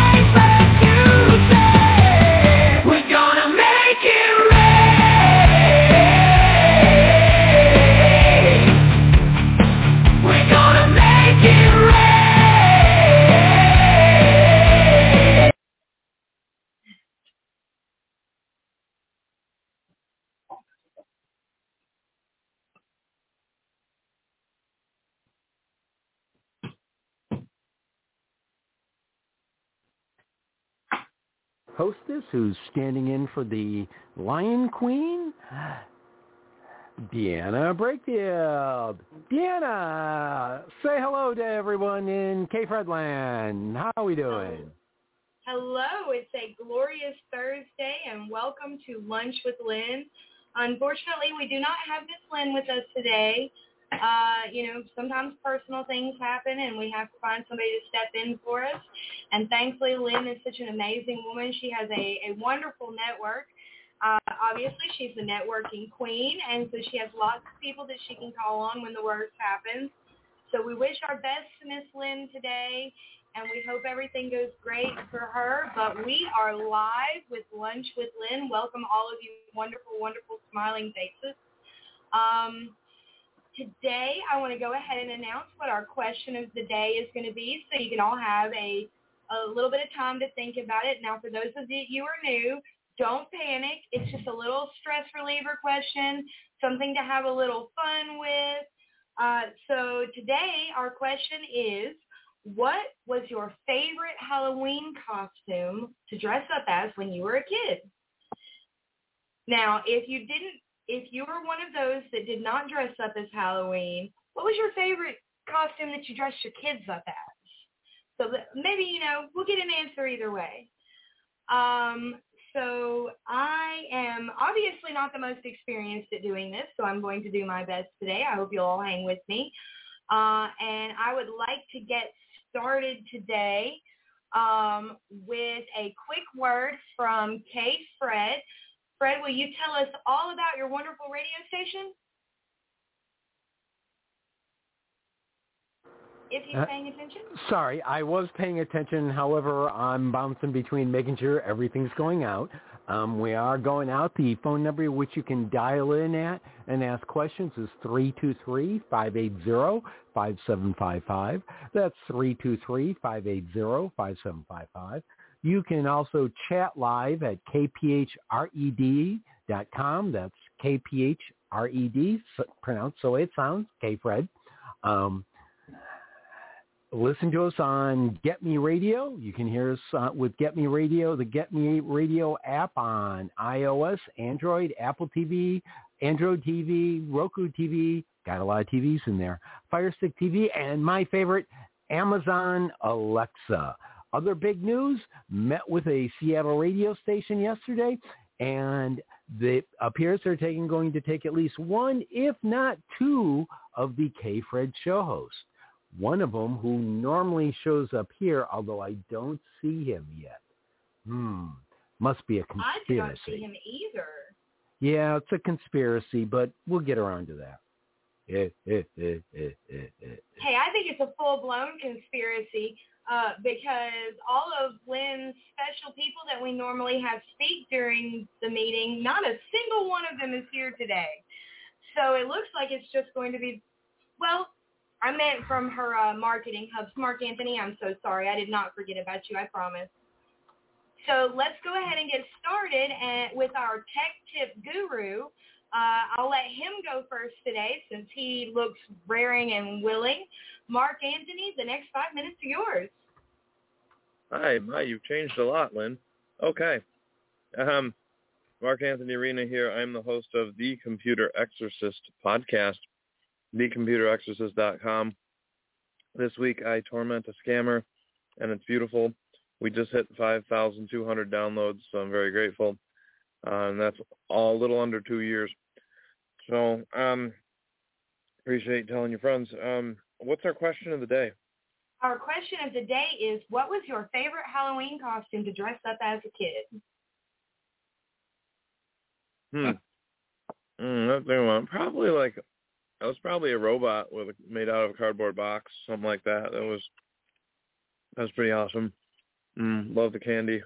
Hostess who's standing in for the Lion Queen, Deanna Brakefield. Deanna, say hello to everyone in K-Fredland. How are we doing? Hello, it's a glorious Thursday, and welcome to Lunch with Lynn. Unfortunately, we do not have Miss Lynn with us today. Sometimes personal things happen, and we have to find somebody to step in for us. And thankfully, Lynn is such an amazing woman. She has a wonderful network. Obviously, she's the networking queen, and so she has lots of people that she can call on when the worst happens. So we wish our best to Miss Lynn today, and we hope everything goes great for her. But we are live with Lunch with Lynn. Welcome all of you wonderful, wonderful smiling faces. Today, I want to go ahead and announce what our question of the day is going to be, so you can all have a little bit of time to think about it. Now, for those of you who are new, don't panic. It's just a little stress reliever question, something to have a little fun with. So today, our question is, what was your favorite Halloween costume to dress up as when you were a kid? Now, if you were one of those that did not dress up as Halloween, what was your favorite costume that you dressed your kids up as? So maybe, we'll get an answer either way. So I am obviously not the most experienced at doing this, so I'm going to do my best today. I hope you'll all hang with me. And I would like to get started today with a quick word from K. Fred. Fred, will you tell us all about your wonderful radio station? If you're paying attention. Sorry, I was paying attention. However, I'm bouncing between making sure everything's going out. We are going out. The phone number which you can dial in at and ask questions is 323-580-5755. That's 323-580-5755. You can also chat live at kphred.com. That's kphred, pronounced so it sounds, K-Fred. Listen to us on Get Me Radio. You can hear us with Get Me Radio, the Get Me Radio app on iOS, Android, Apple TV, Android TV, Roku TV. Got a lot of TVs in there. Fire Stick TV, and my favorite, Amazon Alexa. Other big news, met with a Seattle radio station yesterday, and it appears they're going to take at least one, if not two, of the K-Fred show hosts. One of them who normally shows up here, although I don't see him yet. Must be a conspiracy. I do not see him either. Yeah, it's a conspiracy, but we'll get around to that. Hey, I think it's a full-blown conspiracy. Because all of Lynn's special people that we normally have speak during the meeting, not a single one of them is here today. So it looks like it's just going to be, well, I meant from her marketing hubs. Mark Anthony, I'm so sorry. I did not forget about you, I promise. So let's go ahead and get started with our tech tip guru. I'll let him go first today since he looks raring and willing. Mark Anthony, the next 5 minutes are yours. Hi, you've changed a lot, Lynn. Okay. Mark Anthony Arena here. I'm the host of The Computer Exorcist podcast, thecomputerexorcist.com. This week I torment a scammer, and it's beautiful. We just hit 5,200 downloads, so I'm very grateful. And that's all a little under 2 years. So appreciate telling your friends. What's our question of the day? Our question of the day is, what was your favorite Halloween costume to dress up as a kid? Probably I was probably a robot made out of a cardboard box, something like that. That was pretty awesome. Love the candy.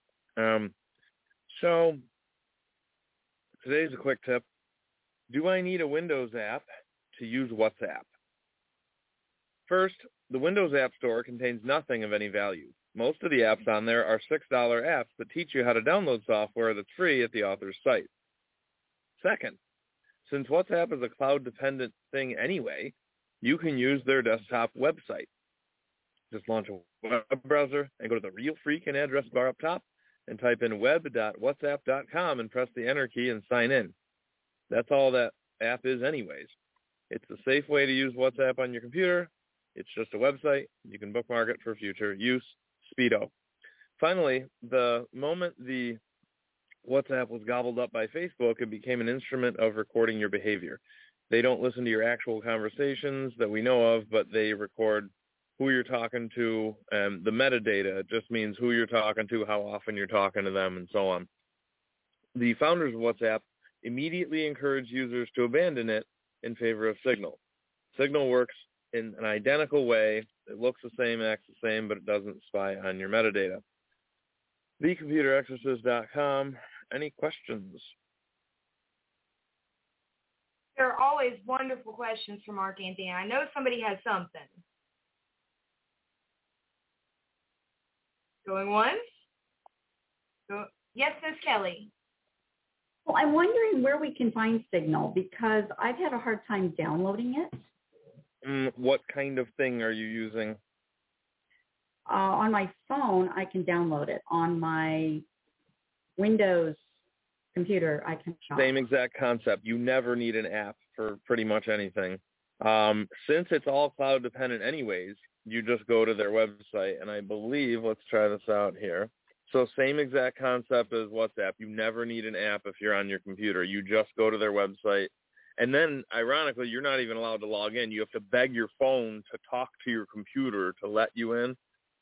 So today's a quick tip. Do I need a Windows app to use WhatsApp? First, the Windows App Store contains nothing of any value. Most of the apps on there are $6 apps that teach you how to download software that's free at the author's site. Second, since WhatsApp is a cloud-dependent thing anyway, you can use their desktop website. Just launch a web browser and go to the real freaking address bar up top and type in web.whatsapp.com and press the enter key and sign in. That's all that app is anyways. It's a safe way to use WhatsApp on your computer. It's just a website. You can bookmark it for future use. Speedo. Finally, the moment the WhatsApp was gobbled up by Facebook, it became an instrument of recording your behavior. They don't listen to your actual conversations that we know of, but they record who you're talking to, and the metadata just means who you're talking to, how often you're talking to them, and so on. The founders of WhatsApp immediately encouraged users to abandon it in favor of Signal. Signal works in an identical way. It looks the same, acts the same, but it doesn't spy on your metadata. TheComputerExorcist.com. Any questions? There are always wonderful questions from Mark Anthony. I know somebody has something. Going once? Yes, Miss Kelly. Well, I'm wondering where we can find Signal because I've had a hard time downloading it. What kind of thing are you using? On my phone, I can download it. On my Windows computer, I can shop. Same exact concept. You never need an app for pretty much anything. Since it's all cloud dependent anyways, you just go to their website, and I believe, let's try this out here. So same exact concept as WhatsApp. You never need an app if you're on your computer. You just go to their website. And then, ironically, you're not even allowed to log in. You have to beg your phone to talk to your computer to let you in.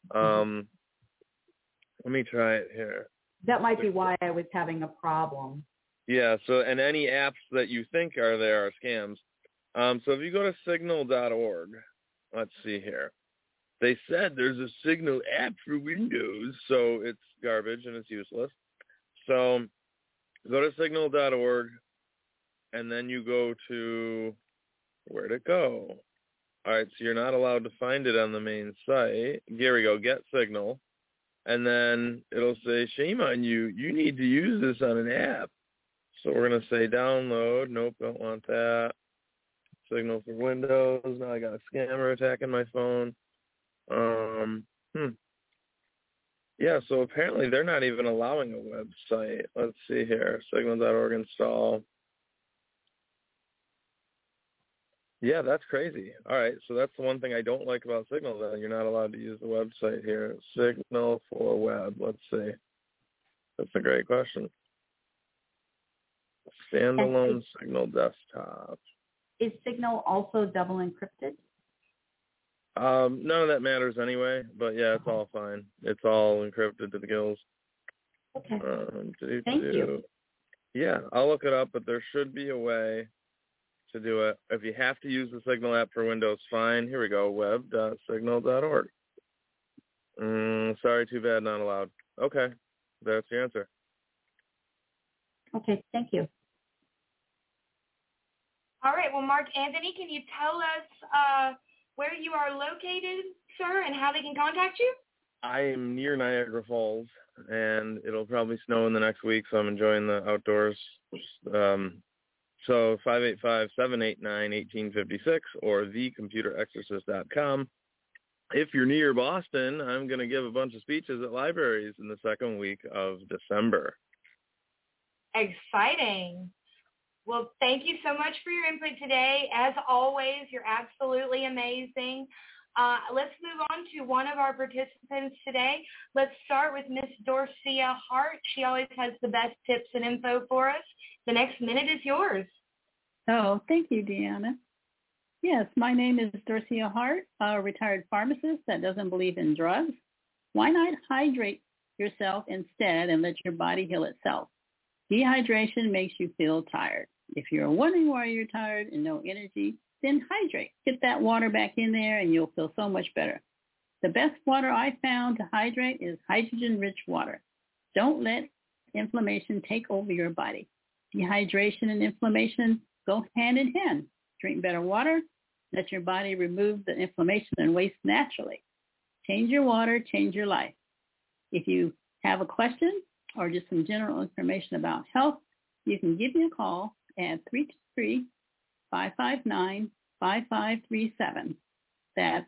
Let me try it here. That might be why I was having a problem. Yeah, so and any apps that you think are there are scams. So if you go to signal.org, let's see here. They said there's a Signal app for Windows, so it's garbage and it's useless. So go to signal.org, and then you go to, where'd it go? All right, so you're not allowed to find it on the main site. Here we go, get Signal. And then it'll say, shame on you. You need to use this on an app. So we're going to say download. Nope, don't want that. Signal for Windows. Now I got a scammer attacking my phone. Yeah, so apparently they're not even allowing a website. Let's see here. Signal.org install. Yeah, that's crazy. All right, so that's the one thing I don't like about Signal, then. You're not allowed to use the website here. Signal for web. Let's see. That's a great question. Standalone Signal desktop. Is Signal also double encrypted? None of that matters anyway, but yeah, it's all fine. It's all encrypted to the gills. Okay. Thank you. Yeah, I'll look it up, but there should be a way to do it. If you have to use the Signal app for Windows, fine. Here we go, web.signal.org. Sorry, too bad, not allowed. Okay, that's the answer. Okay, thank you. All right, well, Mark Anthony, can you tell us where you are located, sir, and how they can contact you? I am near Niagara Falls, and it'll probably snow in the next week, so I'm enjoying the outdoors. So 585-789-1856 or thecomputerexorcist.com. If you're near Boston, I'm going to give a bunch of speeches at libraries in the second week of December. Exciting. Well, thank you so much for your input today. As always, you're absolutely amazing. Let's move on to one of our participants today. Let's start with Miss Dorcia Hart. She always has the best tips and info for us. The next minute is yours. Oh, thank you, Deanna. Yes, my name is Dorcia Hart, a retired pharmacist that doesn't believe in drugs. Why not hydrate yourself instead and let your body heal itself? Dehydration makes you feel tired. If you're wondering why you're tired and no energy, then hydrate. Get that water back in there and you'll feel so much better. The best water I found to hydrate is hydrogen-rich water. Don't let inflammation take over your body. Dehydration and inflammation go hand in hand. Drink better water. Let your body remove the inflammation and waste naturally. Change your water, change your life. If you have a question or just some general information about health, you can give me a call at 323-559-5537. That's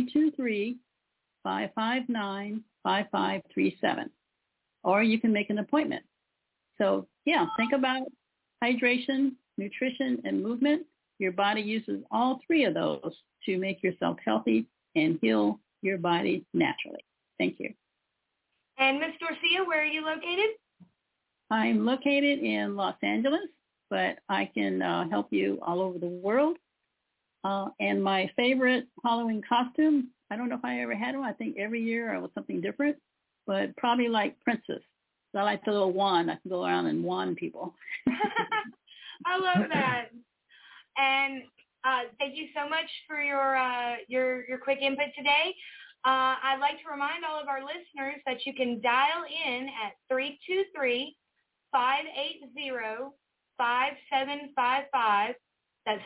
323-559-5537. Or you can make an appointment. So, yeah, think about hydration, nutrition, and movement. Your body uses all three of those to make yourself healthy and heal your body naturally. Thank you. And Ms. Dorcia, where are you located? I'm located in Los Angeles, but I can help you all over the world. And my favorite Halloween costume, I don't know if I ever had one. I think every year I was something different, but probably like Princess. So I like the little wand. I can go around and wand people. I love that. And thank you so much for your quick input today. I'd like to remind all of our listeners that you can dial in at 323-580-5755. That's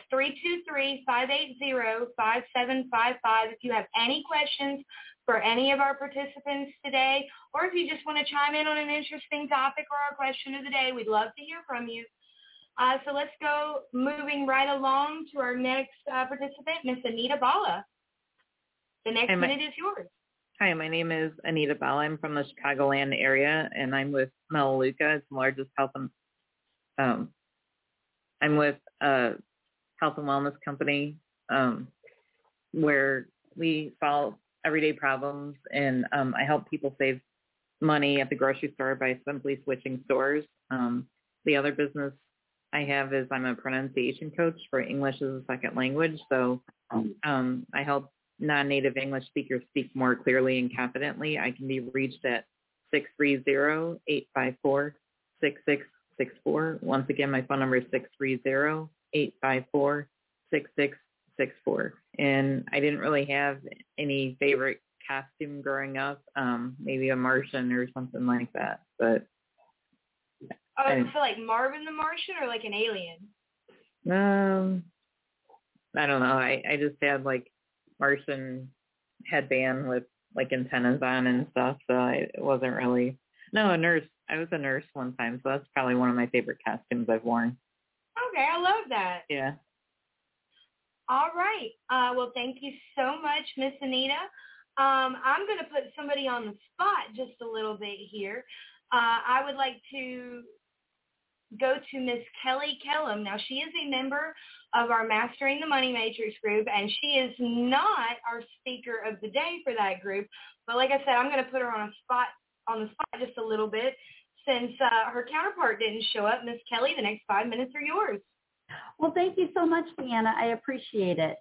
323-580-5755 if you have any questions for any of our participants today, or if you just want to chime in on an interesting topic or our question of the day, we'd love to hear from you. So let's go moving right along to our next participant, Miss Anita Bala. The next minute is yours. Hi, my name is Anita Bala. I'm from the Chicagoland area, and I'm with Melaleuca. It's the largest health and I'm with a health and wellness company where we solve everyday problems, and I help people save money at the grocery store by simply switching stores. The other business I have is I'm a pronunciation coach for English as a second language. So I help non-native English speakers speak more clearly and confidently. I can be reached at 630-854-6664. Once again, my phone number is 630-854-6664. And I didn't really have any favorite costume growing up, maybe a Martian or something like that. But so like Marvin the Martian or like an alien? I don't know. I just had like Martian headband with like antennas on and stuff. So it wasn't really. No, a nurse. I was a nurse one time, so that's probably one of my favorite costumes I've worn. Okay, I love that. Yeah. All right. Well, thank you so much, Miss Anita. I'm going to put somebody on the spot just a little bit here. I would like to go to Miss Kelly Kellum. Now, she is a member of our Mastering the Money Matrix group, and she is not our speaker of the day for that group. But like I said, I'm going to put her on the spot just a little bit since her counterpart didn't show up. Miss Kelly, the next 5 minutes are yours. Well, thank you so much, Deanna. I appreciate it.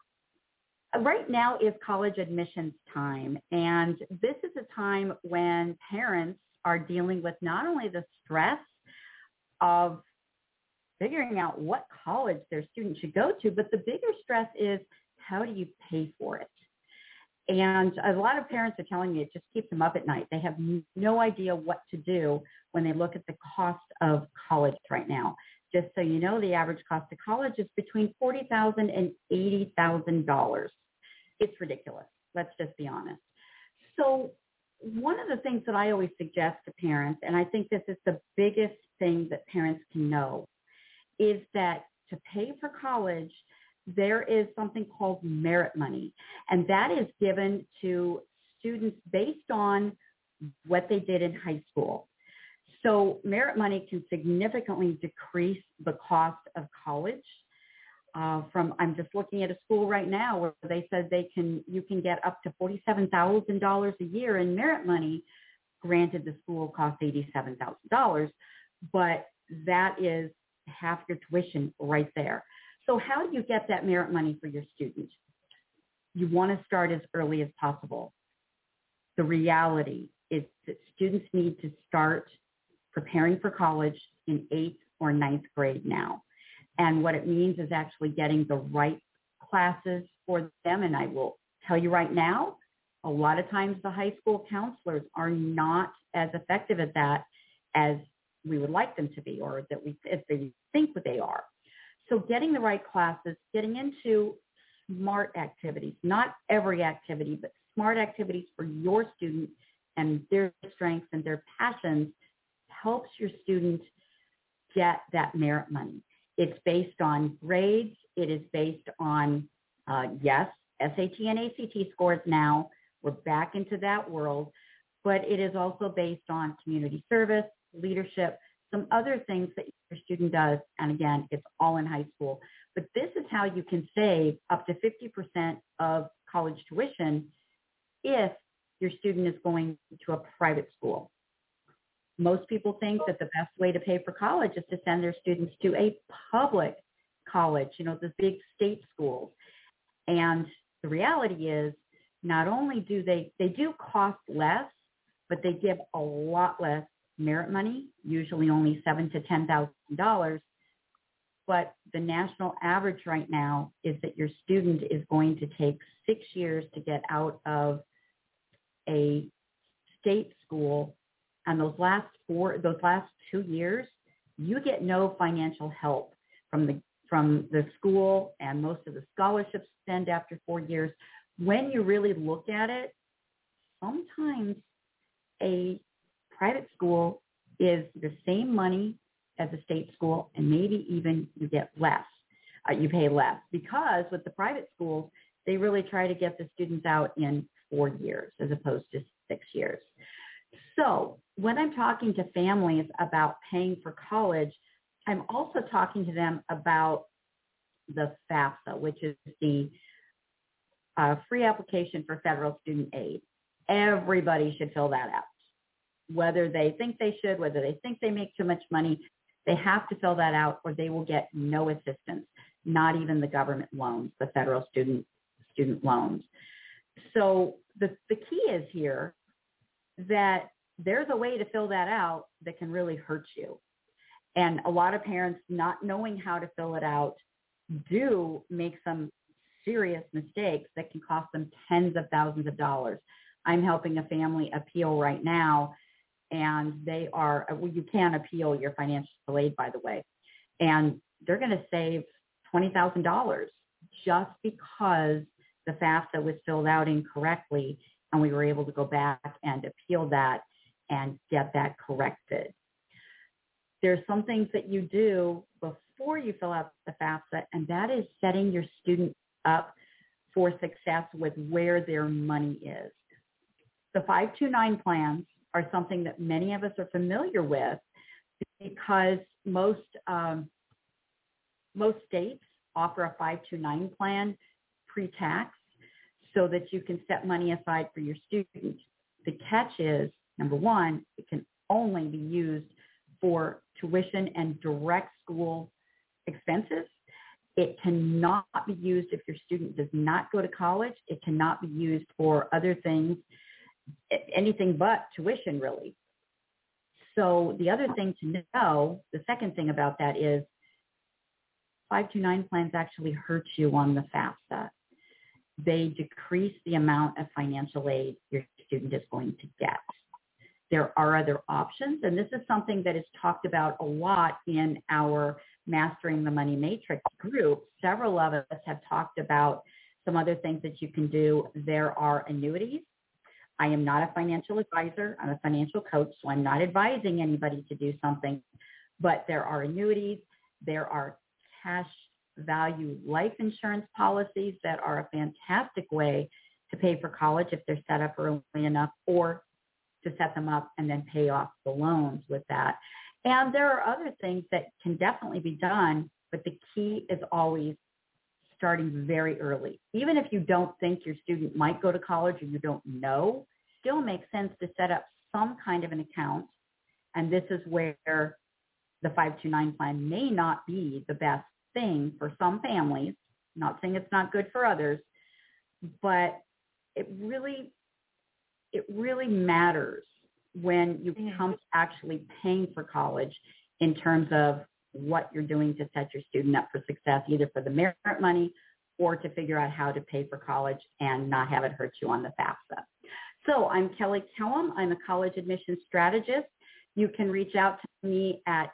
Right now is college admissions time, and this is a time when parents are dealing with not only the stress of figuring out what college their student should go to, but the bigger stress is how do you pay for it? And a lot of parents are telling me it just keeps them up at night. They have no idea what to do when they look at the cost of college right now. Just so you know, the average cost of college is between $40,000 and $80,000. It's ridiculous. Let's just be honest. So one of the things that I always suggest to parents, and I think this is the biggest thing that parents can know, is that to pay for college, there is something called merit money, and that is given to students based on what they did in high school. So merit money can significantly decrease the cost of college. I'm just looking at a school right now where they said you can get up to $47,000 a year in merit money. Granted, the school costs $87,000, but that is half your tuition right there. So how do you get that merit money for your student? You want to start as early as possible. The reality is that students need to start preparing for college in 8th or 9th grade now. And what it means is actually getting the right classes for them. And I will tell you right now, A lot of times the high school counselors are not as effective at that as we would like them to be, or as they think that they are. So getting the right classes, getting into smart activities, not every activity, but smart activities for your student and their strengths and their passions helps your student get that merit money. It's based on grades. It is based on, yes, SAT and ACT scores now. We're back into that world. But it is also based on community service, leadership, some other things that your student does. And again, it's all in high school. But this is how you can save up to 50% of college tuition if your student is going to a private school. Most people think that the best way to pay for college is to send their students to a public college, the big state schools. And the reality is, not only do they do cost less, but they give a lot less merit money, usually only $7,000 to $10,000. But the national average right now is that your student is going to take 6 years to get out of a state school. And those last 2 years, you get no financial help from the school, and most of the scholarships end after 4 years. When you really look at it, sometimes a private school is the same money as a state school, and maybe even you get less. You pay less, because with the private schools, they really try to get the students out in 4 years as opposed to 6 years. So when I'm talking to families about paying for college, I'm also talking to them about the FAFSA, which is the free application for federal student aid. Everybody should fill that out. Whether they think they should, whether they think they make too much money, they have to fill that out or they will get no assistance, not even the government loans, the federal student loans. So the key is here that there's a way to fill that out that can really hurt you. And a lot of parents, not knowing how to fill it out, do make some serious mistakes that can cost them tens of thousands of dollars. I'm helping a family appeal right now, and you can appeal your financial aid, by the way, and they're going to save $20,000 just because the FAFSA was filled out incorrectly, and we were able to go back and appeal that and get that corrected. There's some things that you do before you fill out the FAFSA, and that is setting your student up for success with where their money is. The 529 plans are something that many of us are familiar with because most states offer a 529 plan pre-tax so that you can set money aside for your student. The catch is, number one, it can only be used for tuition and direct school expenses. It cannot be used if your student does not go to college. It cannot be used for other things, anything but tuition, really. So the other thing to know, the second thing about that is 529 plans actually hurt you on the FAFSA. They decrease the amount of financial aid your student is going to get. There are other options, and this is something that is talked about a lot in our Mastering the Money Matrix group. Several of us have talked about some other things that you can do. There are annuities. I am not a financial advisor. I'm a financial coach, so I'm not advising anybody to do something, but there are annuities. There are cash value life insurance policies that are a fantastic way to pay for college if they're set up early enough, or to set them up and then pay off the loans with that. And there are other things that can definitely be done, but the key is always starting very early. Even if you don't think your student might go to college or you don't know, still makes sense to set up some kind of an account. And this is where the 529 plan may not be the best thing for some families. I'm not saying it's not good for others, but it really matters when you come to actually paying for college in terms of what you're doing to set your student up for success, either for the merit money or to figure out how to pay for college and not have it hurt you on the FAFSA. So I'm Kelly Kellum. I'm a college admissions strategist. You can reach out to me at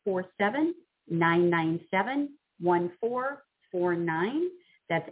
847-997-1449. That's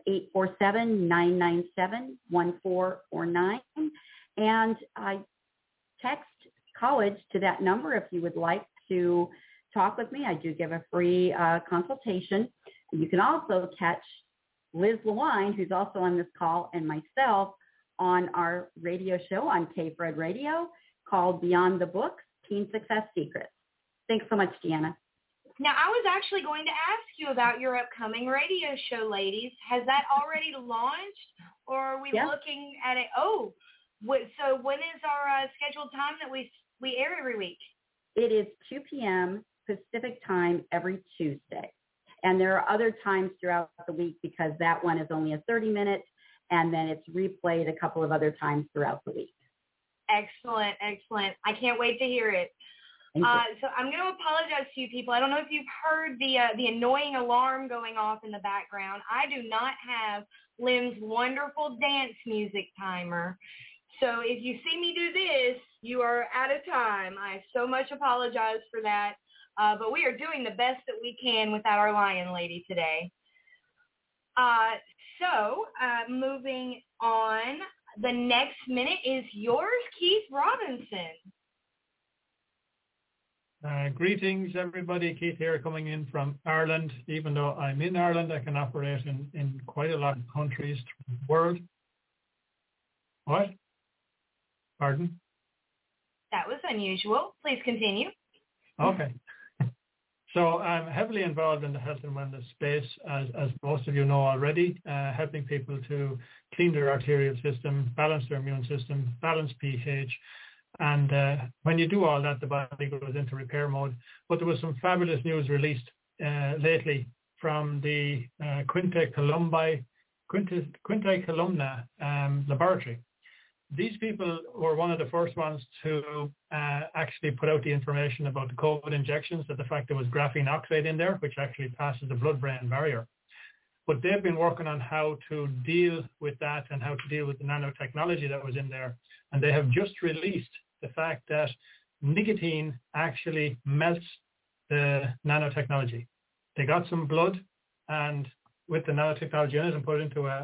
847-997-1449. And text college to that number if you would like to talk with me. I do give a free consultation. You can also catch Liz Lewine, who's also on this call, and myself on our radio show on KFred Radio called Beyond the Books, Teen Success Secrets. Thanks so much, Deanna. Now, I was actually going to ask you about your upcoming radio show, ladies. Has that already launched, or are we looking at it? Oh, so when is our scheduled time that we air every week? It is 2 p.m. Pacific time every Tuesday. And there are other times throughout the week because that one is only a 30-minute, and then it's replayed a couple of other times throughout the week. Excellent, excellent. I can't wait to hear it. So I'm going to apologize to you people. I don't know if you've heard the annoying alarm going off in the background. I do not have Lim's wonderful dance music timer. So if you see me do this, you are out of time. I so much apologize for that. But we are doing the best that we can without our lion lady today. So moving on, the next minute is yours, Keith Robinson. Greetings, everybody. Keith here, coming in from Ireland. Even though I'm in Ireland, I can operate in quite a lot of countries throughout the world. What? Pardon? That was unusual. Please continue. Okay. So I'm heavily involved in the health and wellness space, as most of you know already, helping people to clean their arterial system, balance their immune system, balance pH. And when you do all that, the body goes into repair mode. But there was some fabulous news released lately from the Quinta Columna laboratory. These people were one of the first ones to actually put out the information about the COVID injections, that the fact there was graphene oxide in there, which actually passes the blood-brain barrier. But they've been working on how to deal with that and how to deal with the nanotechnology that was in there. And they have just released the fact that nicotine actually melts the nanotechnology. They got some blood and with the nanotechnology in it and put it into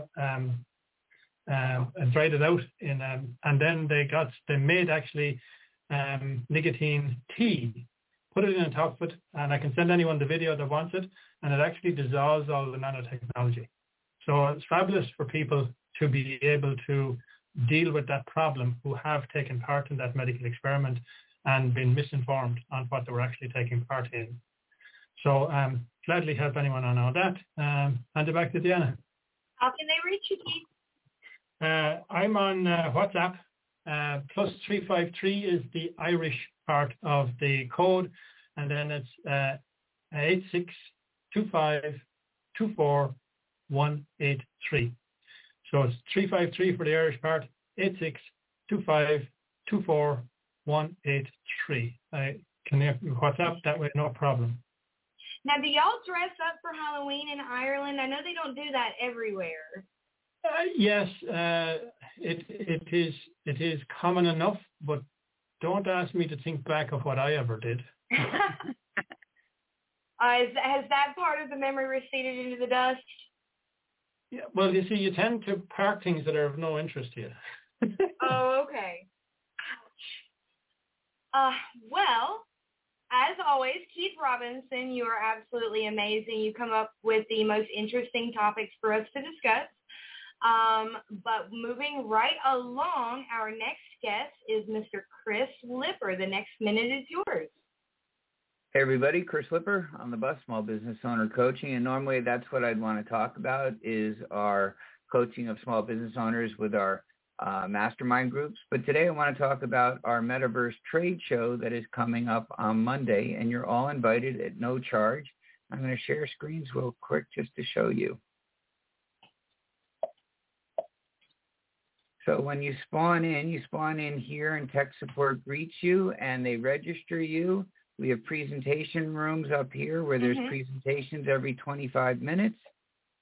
and dried it out and then they made actually nicotine tea, put it in a top of it, and I can send anyone the video that wants it, and it actually dissolves all the nanotechnology. So it's fabulous for people to be able to deal with that problem who have taken part in that medical experiment and been misinformed on what they were actually taking part in. So gladly help anyone on all that. Hand it back to Deanna. How can they reach you, Keith? I'm on WhatsApp. Plus 353 is the Irish part of the code, and then it's 8625241183. So it's 353 for the Irish part, 8625241183. I can WhatsApp that way, no problem. Now, do y'all dress up for Halloween in Ireland? I know they don't do that everywhere. Yes, it is common enough, but don't ask me to think back of what I ever did. Has that part of the memory receded into the dust? Yeah, well, you see, you tend to park things that are of no interest to you. Oh, okay. Ouch. Well, as always, Keith Robinson, you are absolutely amazing. You come up with the most interesting topics for us to discuss. But moving right along, our next guest is Mr. Chris Lipper. The next minute is yours. Hey everybody, Chris Lipper on the bus, Small Business Owner Coaching, and normally that's what I'd want to talk about is our coaching of small business owners with our mastermind groups. But today I want to talk about our Metaverse trade show that is coming up on Monday, and you're all invited at no charge. I'm going to share screens real quick just to show you. So when you spawn in here and tech support greets you and they register you. We have presentation rooms up here where there's presentations every 25 minutes.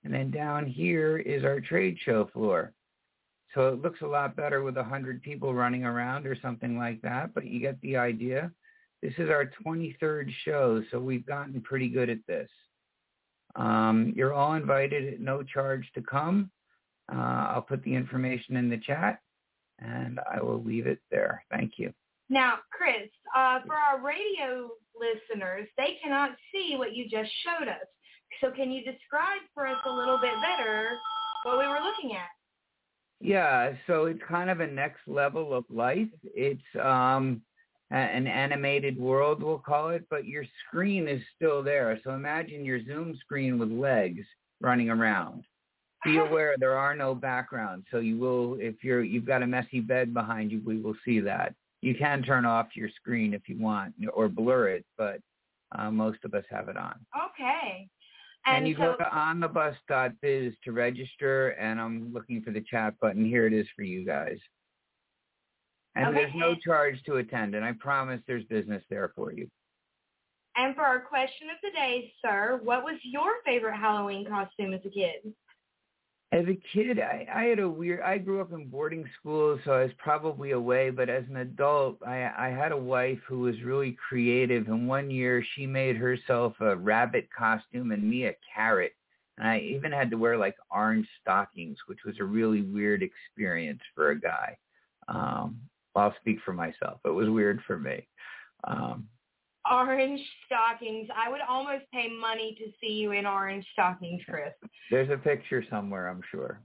And then down here is our trade show floor. So it looks a lot better with 100 people running around or something like that, but you get the idea. This is our 23rd show, so we've gotten pretty good at this. You're all invited at no charge to come. I'll put the information in the chat, and I will leave it there. Thank you. Now, Chris, for our radio listeners, they cannot see what you just showed us. So can you describe for us a little bit better what we were looking at? Yeah, so it's kind of a next level of life. It's an animated world, we'll call it, but your screen is still there. So imagine your Zoom screen with legs running around. Be aware there are no backgrounds. So you will, if you've got a messy bed behind you, we will see that. You can turn off your screen if you want or blur it, but most of us have it on. Okay. And you go to onthebus.biz to register, and I'm looking for the chat button. Here it is for you guys. And there's no charge to attend, and I promise there's business there for you. And for our question of the day, sir, what was your favorite Halloween costume as a kid? As a kid, I grew up in boarding school, so I was probably away. But as an adult, I had a wife who was really creative. And one year she made herself a rabbit costume and me a carrot. And I even had to wear like orange stockings, which was a really weird experience for a guy. I'll speak for myself. It was weird for me. Orange stockings. I would almost pay money to see you in orange stockings, Chris. There's a picture somewhere, I'm sure.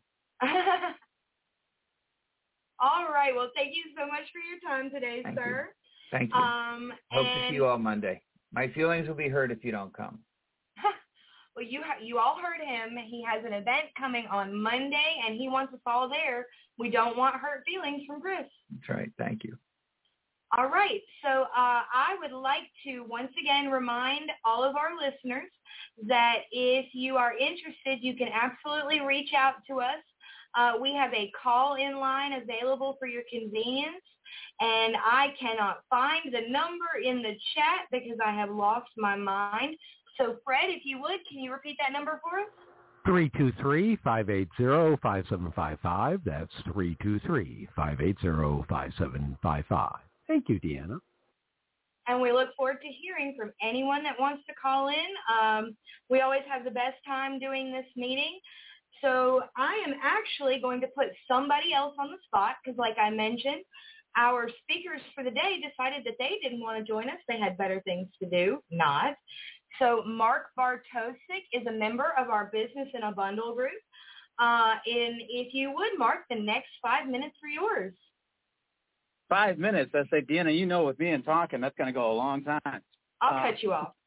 All right. Well, thank you so much for your time today, sir. Thank you. Hope to see you all Monday. My feelings will be hurt if you don't come. Well, you all heard him. He has an event coming on Monday, and he wants us all there. We don't want hurt feelings from Chris. That's right. Thank you. All right. So I would like to once again remind all of our listeners that if you are interested, you can absolutely reach out to us. We have a call-in line available for your convenience, and I cannot find the number in the chat because I have lost my mind. So, Fred, if you would, can you repeat that number for us? 323-580-5755. That's 323-580-5755. Thank you, Deanna. And we look forward to hearing from anyone that wants to call in. We always have the best time doing this meeting. So I am actually going to put somebody else on the spot because, like I mentioned, our speakers for the day decided that they didn't want to join us. They had better things to do, not. So Mark Bartosik is a member of our Business in a Bundle group. And if you would, Mark, the next 5 minutes are yours. 5 minutes. I say, Deanna, you know, with me and talking, that's going to go a long time. I'll cut you off.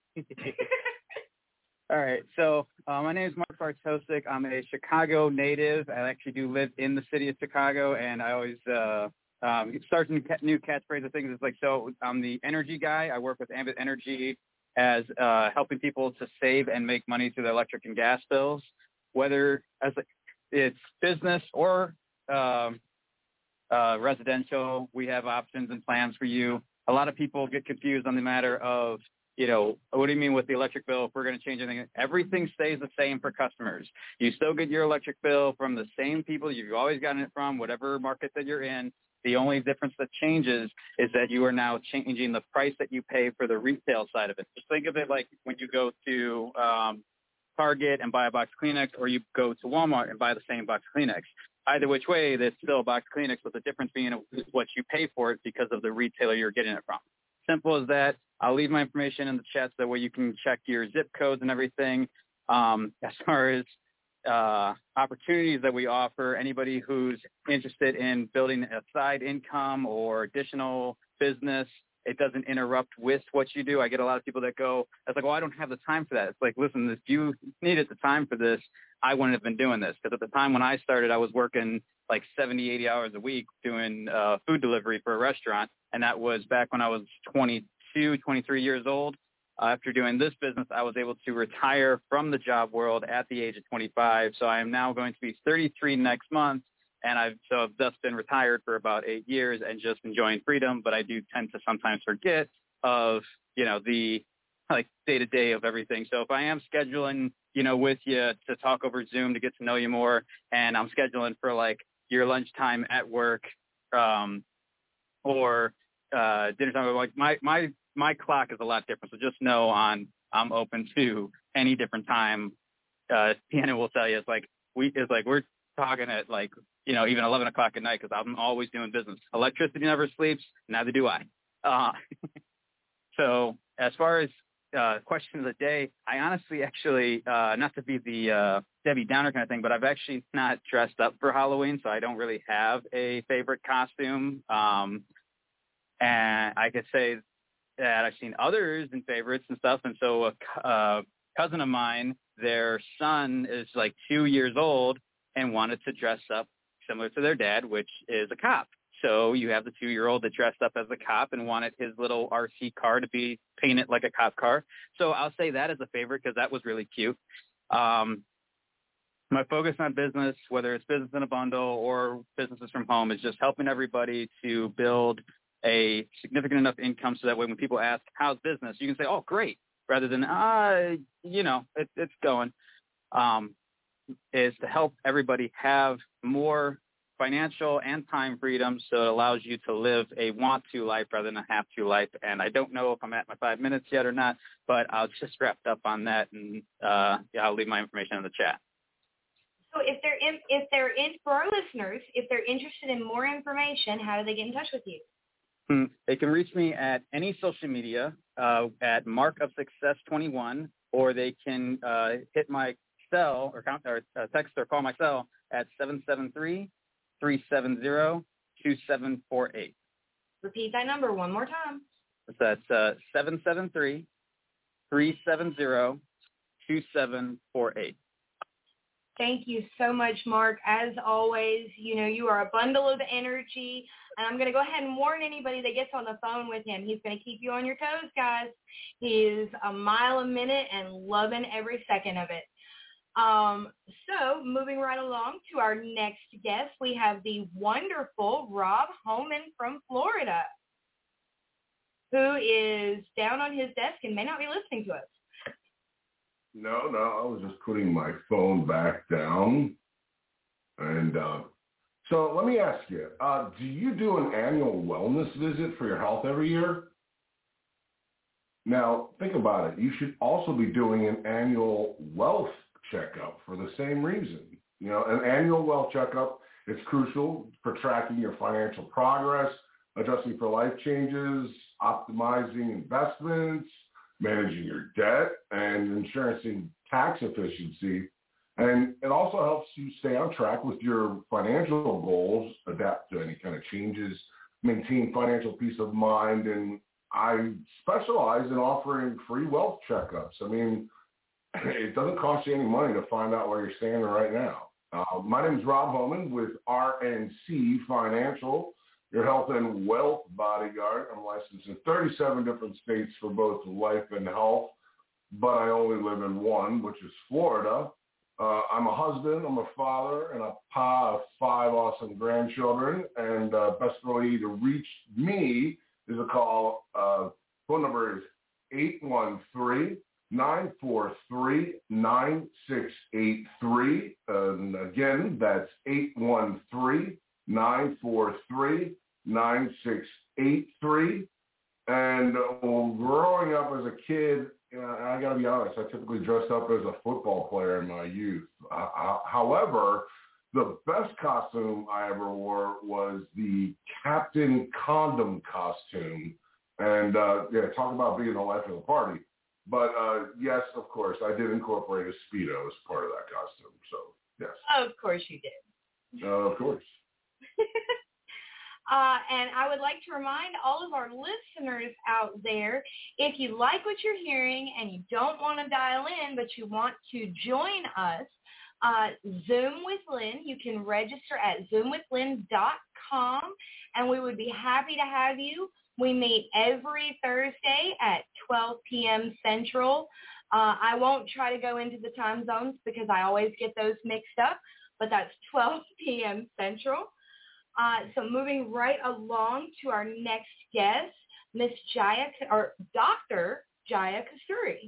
All right. So my name is Mark Bartosik. I'm a Chicago native. I actually do live in the city of Chicago, and I always start new catchphrase of things. It's like, so I'm the energy guy. I work with Ambit Energy as helping people to save and make money through their electric and gas bills, whether it's business or residential. We have options and plans for you. A lot of people get confused on the matter of, you know, what do you mean with the electric bill if we're going to change anything? Everything stays the same for customers. You still get your electric bill from the same people you've always gotten it from, whatever market that you're in. The only difference that changes is that you are now changing the price that you pay for the retail side of it. Just think of it like when you go to Target and buy a box of Kleenex, or you go to Walmart and buy the same box of Kleenex. Either which way, there's still a box of Kleenex, with the difference being what you pay for it because of the retailer you're getting it from. Simple as that. I'll leave my information in the chat so that way you can check your zip codes and everything. As far as opportunities that we offer, anybody who's interested in building a side income or additional business, it doesn't interrupt with what you do. I get a lot of people that go, it's like, well, I don't have the time for that. It's like, listen, if you needed the time for this, I wouldn't have been doing this. Because at the time when I started, I was working like 70, 80 hours a week doing food delivery for a restaurant. And that was back when I was 22, 23 years old. After doing this business, I was able to retire from the job world at the age of 25. So I am now going to be 33 next month. And I've thus been retired for about 8 years and just enjoying freedom. But I do tend to sometimes forget of, you know, the like day to day of everything. So if I am scheduling, with you to talk over Zoom to get to know you more, and I'm scheduling for like your lunchtime at work, or dinner time, like my clock is a lot different. So just know I'm open to any different time. Deanna will tell you we're talking at like, even 11 o'clock at night, because I'm always doing business. Electricity never sleeps, neither do I. So as far as question of the day, I honestly actually, not to be the Debbie Downer kind of thing, but I've actually not dressed up for Halloween, so I don't really have a favorite costume. And I could say that I've seen others in favorites and stuff, and so a cousin of mine, their son is like 2 years old and wanted to dress up similar to their dad, which is a cop. So you have the 2-year-old that dressed up as a cop and wanted his little RC car to be painted like a cop car. So I'll say that as a favorite because that was really cute. My focus on business, whether it's business in a bundle or businesses from home, is just helping everybody to build a significant enough income so that way when people ask, how's business, you can say, oh, great, rather than, it's going. Is to help everybody have more financial and time freedom, so it allows you to live a want-to life rather than a have-to life. And I don't know if I'm at my 5 minutes yet or not, but I'll just wrap up on that, and I'll leave my information in the chat. So if they're in for our listeners, if they're interested in more information, how do they get in touch with you? They can reach me at any social media at Mark of Success 21, or they can hit my cell or text or call my cell at 773-370-2748. Repeat that number one more time. That's 773-370-2748. Thank you so much, Mark. As always, you are a bundle of energy, and I'm going to go ahead and warn anybody that gets on the phone with him. He's going to keep you on your toes, guys. He is a mile a minute and loving every second of it. So moving right along to our next guest, we have the wonderful Rob Homan from Florida, who is down on his desk and may not be listening to us. No, I was just putting my phone back down. And so let me ask you, do you do an annual wellness visit for your health every year? Now, think about it. You should also be doing an annual wealth checkup for the same reason. An annual wealth checkup is crucial for tracking your financial progress, adjusting for life changes, optimizing investments, managing your debt, and ensuring tax efficiency. And it also helps you stay on track with your financial goals, adapt to any kind of changes, maintain financial peace of mind. And I specialize in offering free wealth checkups. I mean, it doesn't cost you any money to find out where you're standing right now. My name is Rob Homan with RNC Financial, your health and wealth bodyguard. I'm licensed in 37 different states for both life and health, but I only live in one, which is Florida. I'm a husband, I'm a father, and a pa of 5 awesome grandchildren. And best way to reach me is a call. Phone number is 813-943-9683. And again, that's 813-943-9683. And growing up as a kid, I got to be honest, I typically dressed up as a football player in my youth. However, the best costume I ever wore was the Captain Condom costume. And talk about being the life of the party. But yes, of course, I did incorporate a Speedo as part of that costume. So, yes. Of course you did. Of course. And I would like to remind all of our listeners out there, if you like what you're hearing and you don't want to dial in, but you want to join us, Zoom with Lynn, you can register at zoomwithlynn.com, and we would be happy to have you. We meet every Thursday at 12 p.m. Central. I won't try to go into the time zones because I always get those mixed up, but that's 12 p.m. Central. So moving right along to our next guest, Miss Jaya, or Dr. Jaya Kasturi.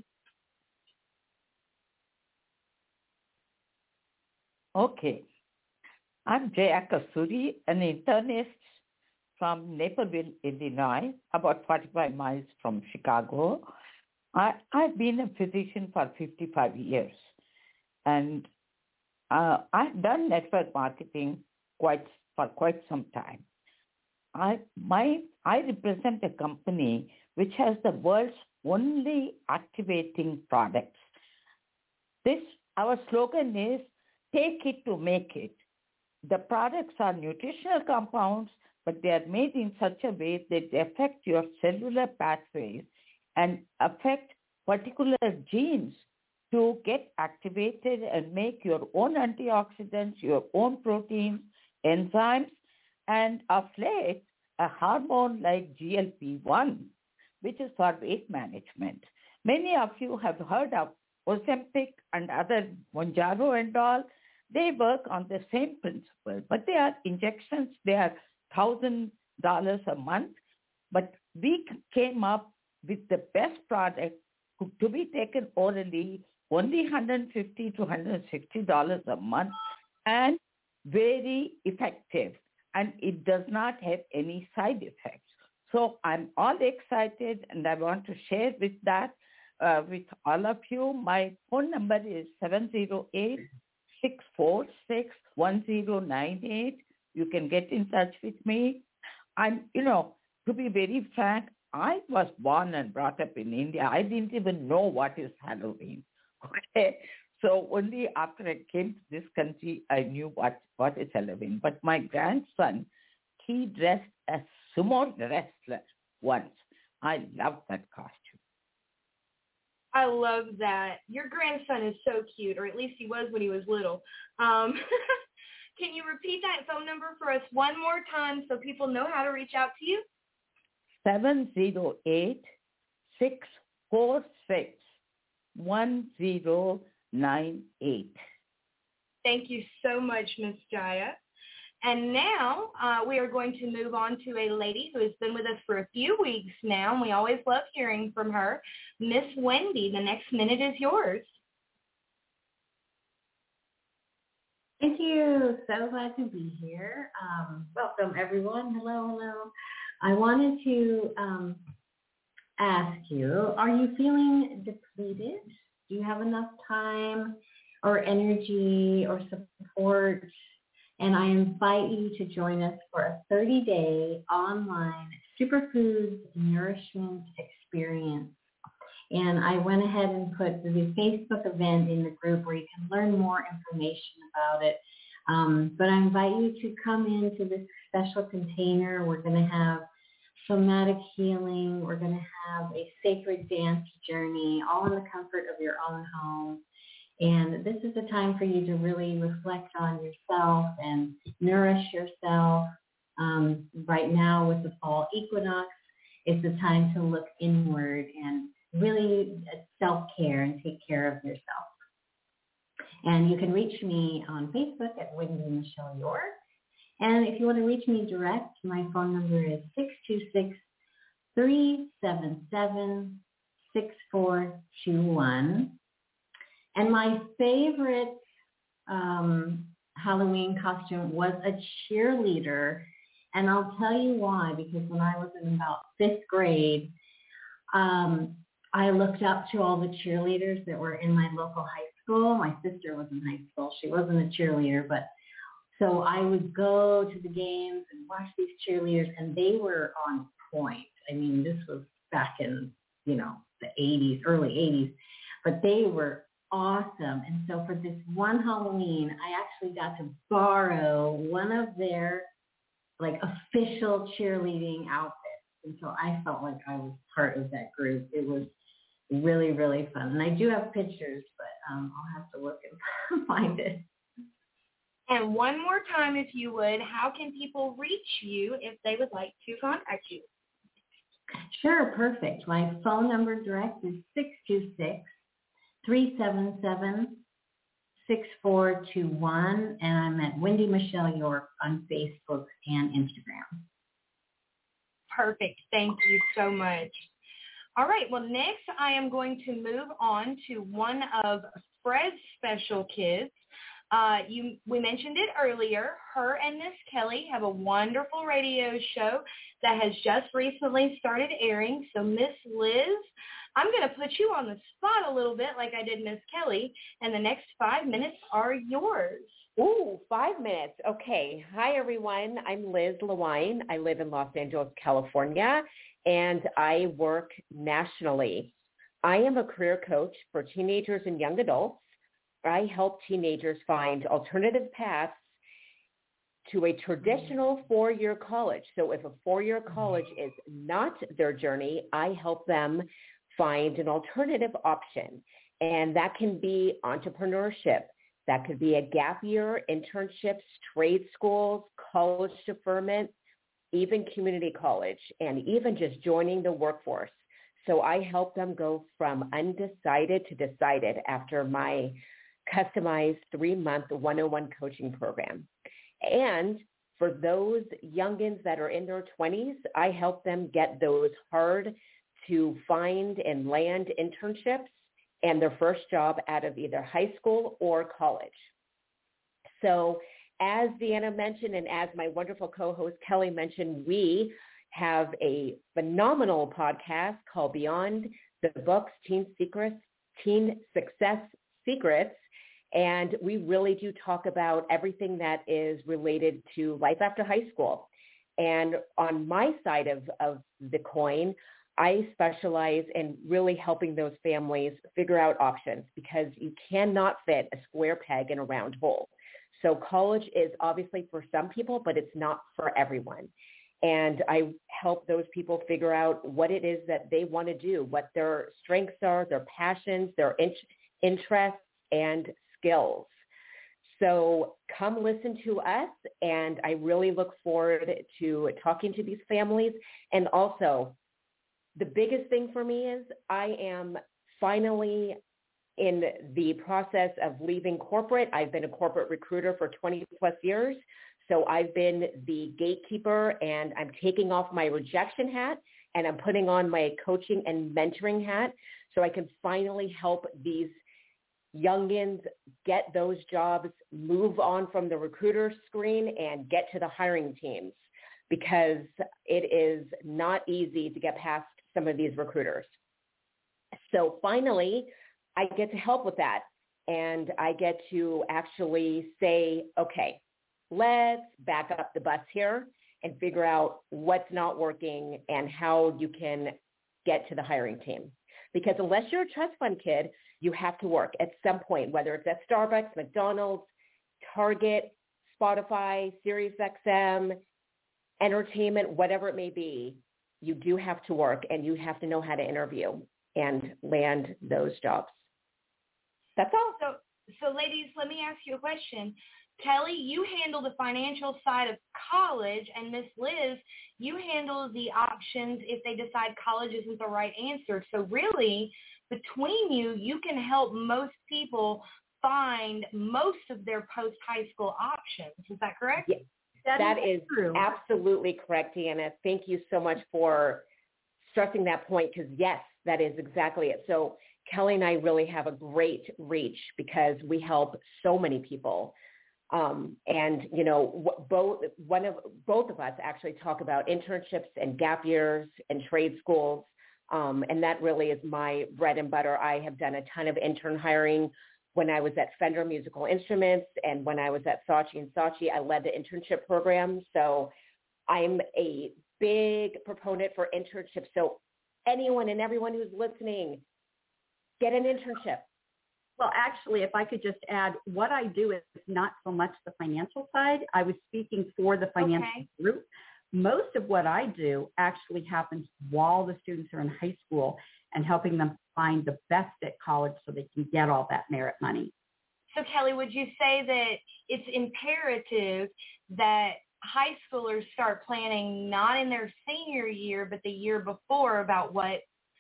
Okay. I'm Jaya Kasturi, an internist from Naperville, Illinois, about 45 miles from Chicago. I've been a physician for 55 years, and I've done network marketing for quite some time. I represent a company which has the world's only activating products. Our slogan is, take it to make it. The products are nutritional compounds, but they are made in such a way that they affect your cellular pathways and affect particular genes to get activated and make your own antioxidants, your own proteins, enzymes, and of late, a hormone like GLP-1, which is for weight management. Many of you have heard of Ozempic and other Mounjaro and all. They work on the same principle, but they are injections. They are $1,000 a month. But we came up with the best product to be taken orally, only $150 to $160 a month, and very effective. And it does not have any side effects. So I'm all excited, and I want to share with all of you. My phone number is 708-646-1098. You can get in touch with me. And, to be very frank, I was born and brought up in India. I didn't even know what is Halloween. Okay. So only after I came to this country, I knew what is Halloween. But my grandson, he dressed as sumo wrestler once. I love that costume. I love that. Your grandson is so cute, or at least he was when he was little. Can you repeat that phone number for us one more time so people know how to reach out to you? 708-646-1098. Thank you so much, Ms. Jaya. And now we are going to move on to a lady who has been with us for a few weeks now, and we always love hearing from her. Miss Wendy, the next minute is yours. Thank you. So glad to be here. Welcome, everyone. Hello. I wanted to ask you, are you feeling depleted? Do you have enough time or energy or support? And I invite you to join us for a 30-day online superfoods nourishment experience. And I went ahead and put the Facebook event in the group where you can learn more information about it. But I invite you to come into this special container. We're going to have somatic healing. We're going to have a sacred dance journey, all in the comfort of your own home. And this is a time for you to really reflect on yourself and nourish yourself. Right now with the fall equinox, it's a time to look inward and really self-care and take care of yourself. And you can reach me on Facebook at Wendy Michelle York. And if you want to reach me direct, my phone number is 626-377-6421. And my favorite Halloween costume was a cheerleader. And I'll tell you why, because when I was in about 5th grade, I looked up to all the cheerleaders that were in my local high school. My sister was in high school. She wasn't a cheerleader, but so I would go to the games and watch these cheerleaders, and they were on point. I mean, this was back in, the 80s, early 80s, but they were awesome. And so for this one Halloween, I actually got to borrow one of their official cheerleading outfits. And so I felt like I was part of that group. It was really, really fun. And I do have pictures, but I'll have to look and find it. And one more time, if you would, how can people reach you if they would like to contact you? Sure, perfect. My phone number direct is 626-377-6421, and I'm at Wendy Michelle York on Facebook and Instagram. Perfect. Thank you so much. All right. Well, next I am going to move on to one of Fred's special kids. We mentioned it earlier. Her and Miss Kelly have a wonderful radio show that has just recently started airing. So Miss Liz, I'm going to put you on the spot a little bit like I did Miss Kelly, and the next 5 minutes are yours. Ooh, 5 minutes. Okay. Hi, everyone. I'm Liz Lewine. I live in Los Angeles, California, and I work nationally. I am a career coach for teenagers and young adults. I help teenagers find alternative paths to a traditional 4-year college. So if a 4-year college is not their journey, I help them find an alternative option. And that can be entrepreneurship. That could be a gap year, internships, trade schools, college deferment, even community college, and even just joining the workforce. So I help them go from undecided to decided after my customized 3-month 101 coaching program. And for those youngins that are in their 20s, I help them get those hard to find and land internships and their first job out of either high school or college. So as Deanna mentioned, and as my wonderful co-host Kelly mentioned, we have a phenomenal podcast called Beyond the Books, Teen Success Secrets. And we really do talk about everything that is related to life after high school. And on my side of the coin, I specialize in really helping those families figure out options, because you cannot fit a square peg in a round hole. So college is obviously for some people, but it's not for everyone. And I help those people figure out what it is that they want to do, what their strengths are, their passions, their interests, and skills. So come listen to us, and I really look forward to talking to these families. And also, the biggest thing for me is I am finally in the process of leaving corporate. I've been a corporate recruiter for 20 plus years. So I've been the gatekeeper, and I'm taking off my rejection hat and I'm putting on my coaching and mentoring hat, so I can finally help these youngins get those jobs, move on from the recruiter screen and get to the hiring teams, because it is not easy to get past some of these recruiters. So finally, I get to help with that, and I get to actually say, okay, let's back up the bus here and figure out what's not working and how you can get to the hiring team. Because unless you're a trust fund kid, you have to work at some point, whether it's at Starbucks, McDonald's, Target, Spotify, SiriusXM, entertainment, whatever it may be. You do have to work, and you have to know how to interview and land those jobs. That's all. So ladies, let me ask you a question. Kelly, you handle the financial side of college, and Miss Liz, you handle the options if they decide college isn't the right answer. So really, between you, you can help most people find most of their post-high school options. Is that correct? Yes. That is true. Absolutely correct, Deanna. Thank you so much for stressing that point, because, yes, that is exactly it. So Kelly and I really have a great reach because we help so many people. And, you know, both of us actually talk about internships and gap years and trade schools. And that really is my bread and butter. I have done a ton of intern hiring. When I was at Fender Musical Instruments and when I was at Saatchi & Saatchi, I led the internship program. So I'm a big proponent for internships. So anyone and everyone who's listening, get an internship. Well, actually, if I could just add, what I do is not so much the financial side. I was speaking for the financial group. Most of what I do actually happens while the students are in high school and helping them find the best at college so they can get all that merit money. So Kelly, would you say that it's imperative that high schoolers start planning not in their senior year, but the year before about what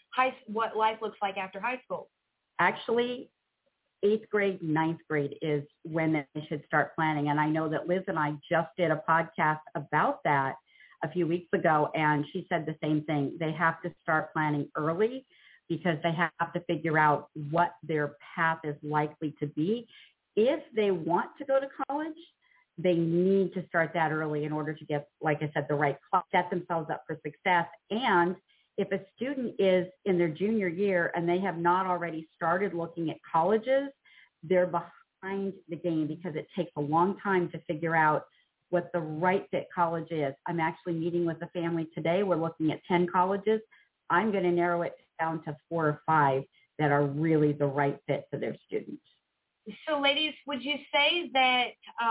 life looks like after high school? Actually, 8th grade, 9th grade is when they should start planning. And I know that Liz and I just did a podcast about that a few weeks ago, and she said the same thing. They have to start planning early because they have to figure out what their path is likely to be. If they want to go to college, they need to start that early in order to get, like I said, the right class, set themselves up for success. And if a student is in their junior year and they have not already started looking at colleges, they're behind the game because it takes a long time to figure out what the right fit college is. I'm actually meeting with a family today. We're looking at 10 colleges. I'm going to narrow it down to 4 or 5 that are really the right fit for their students. So ladies, would you say that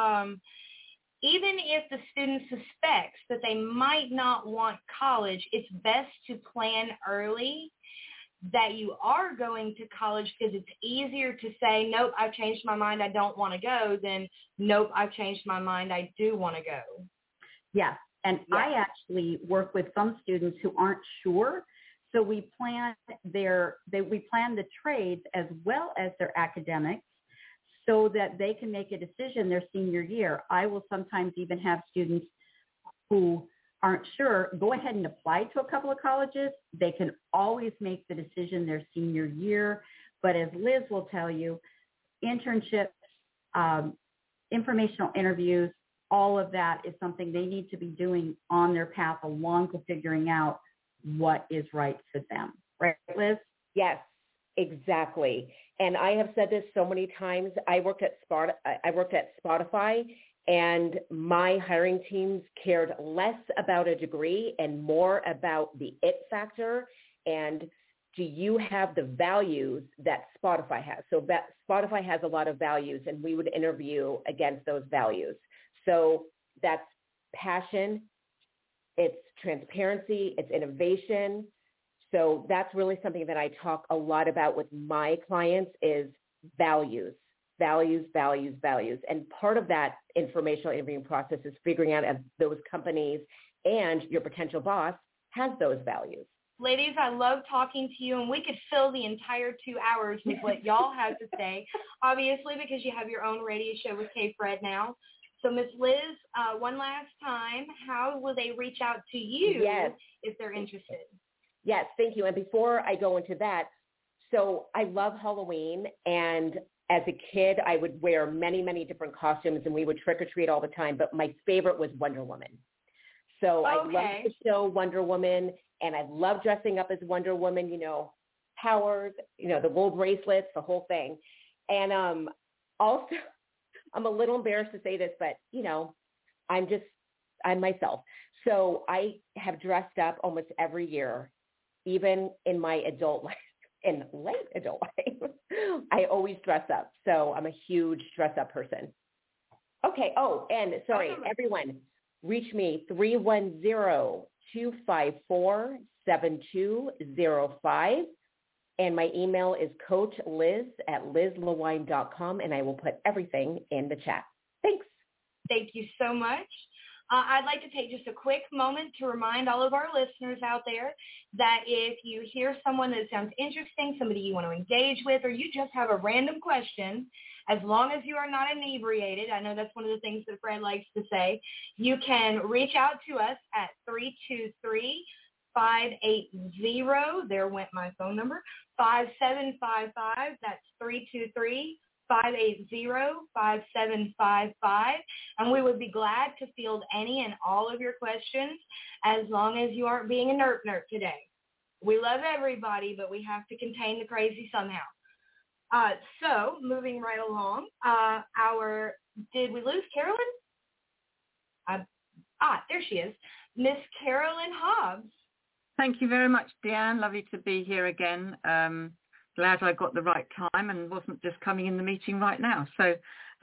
even if the student suspects that they might not want college, it's best to plan early that you are going to college because it's easier to say, nope, I've changed my mind, I don't want to go, than nope, I've changed my mind, I do want to go? Yes, and I actually work with some students who aren't sure. So we plan the trades as well as their academics so that they can make a decision their senior year. I will sometimes even have students who aren't sure go ahead and apply to a couple of colleges. They can always make the decision their senior year. But as Liz will tell you, internships, informational interviews, all of that is something they need to be doing on their path along to figuring out what is right for them. Right, Liz? Yes, exactly. And I have said this so many times. I worked at Spotify, and my hiring teams cared less about a degree and more about the it factor. And do you have the values that Spotify has? So that Spotify has a lot of values, and we would interview against those values. So that's passion, it's transparency, it's innovation. So that's really something that I talk a lot about with my clients is values, values, values, values. And part of that informational interviewing process is figuring out if those companies and your potential boss has those values. Ladies, I love talking to you, and we could fill the entire 2 hours with what y'all have to say, obviously, because you have your own radio show with K-Fred now. So, Ms. Liz, one last time, how will they reach out to you if they're interested? Yes, thank you. And before I go into that, so I love Halloween, and as a kid, I would wear many, many different costumes, and we would trick-or-treat all the time, but my favorite was Wonder Woman. So I love the show Wonder Woman, and I love dressing up as Wonder Woman, you know, powers, you know, the wool bracelets, the whole thing. And also, I'm a little embarrassed to say this, but, you know, I'm myself. So I have dressed up almost every year, even in my adult life, in late adult life. I always dress up. So I'm a huge dress-up person. Okay. Oh, and sorry, everyone, reach me 310-254-7205. And my email is coachliz@lizlewine.com, and I will put everything in the chat. Thanks. Thank you so much. I'd like to take just a quick moment to remind all of our listeners out there that if you hear someone that sounds interesting, somebody you want to engage with, or you just have a random question, as long as you are not inebriated, I know that's one of the things that Fred likes to say, you can reach out to us at 323-580, there went my phone number, 5755, that's 323-580-5755, and we would be glad to field any and all of your questions as long as you aren't being a nerp today. We love everybody, but we have to contain the crazy somehow. So moving right along, did we lose Carolyn? There she is. Miss Carolyn Hobbs. Thank you very much, Deanne. Lovely to be here again. Glad I got the right time and wasn't just coming in the meeting right now. So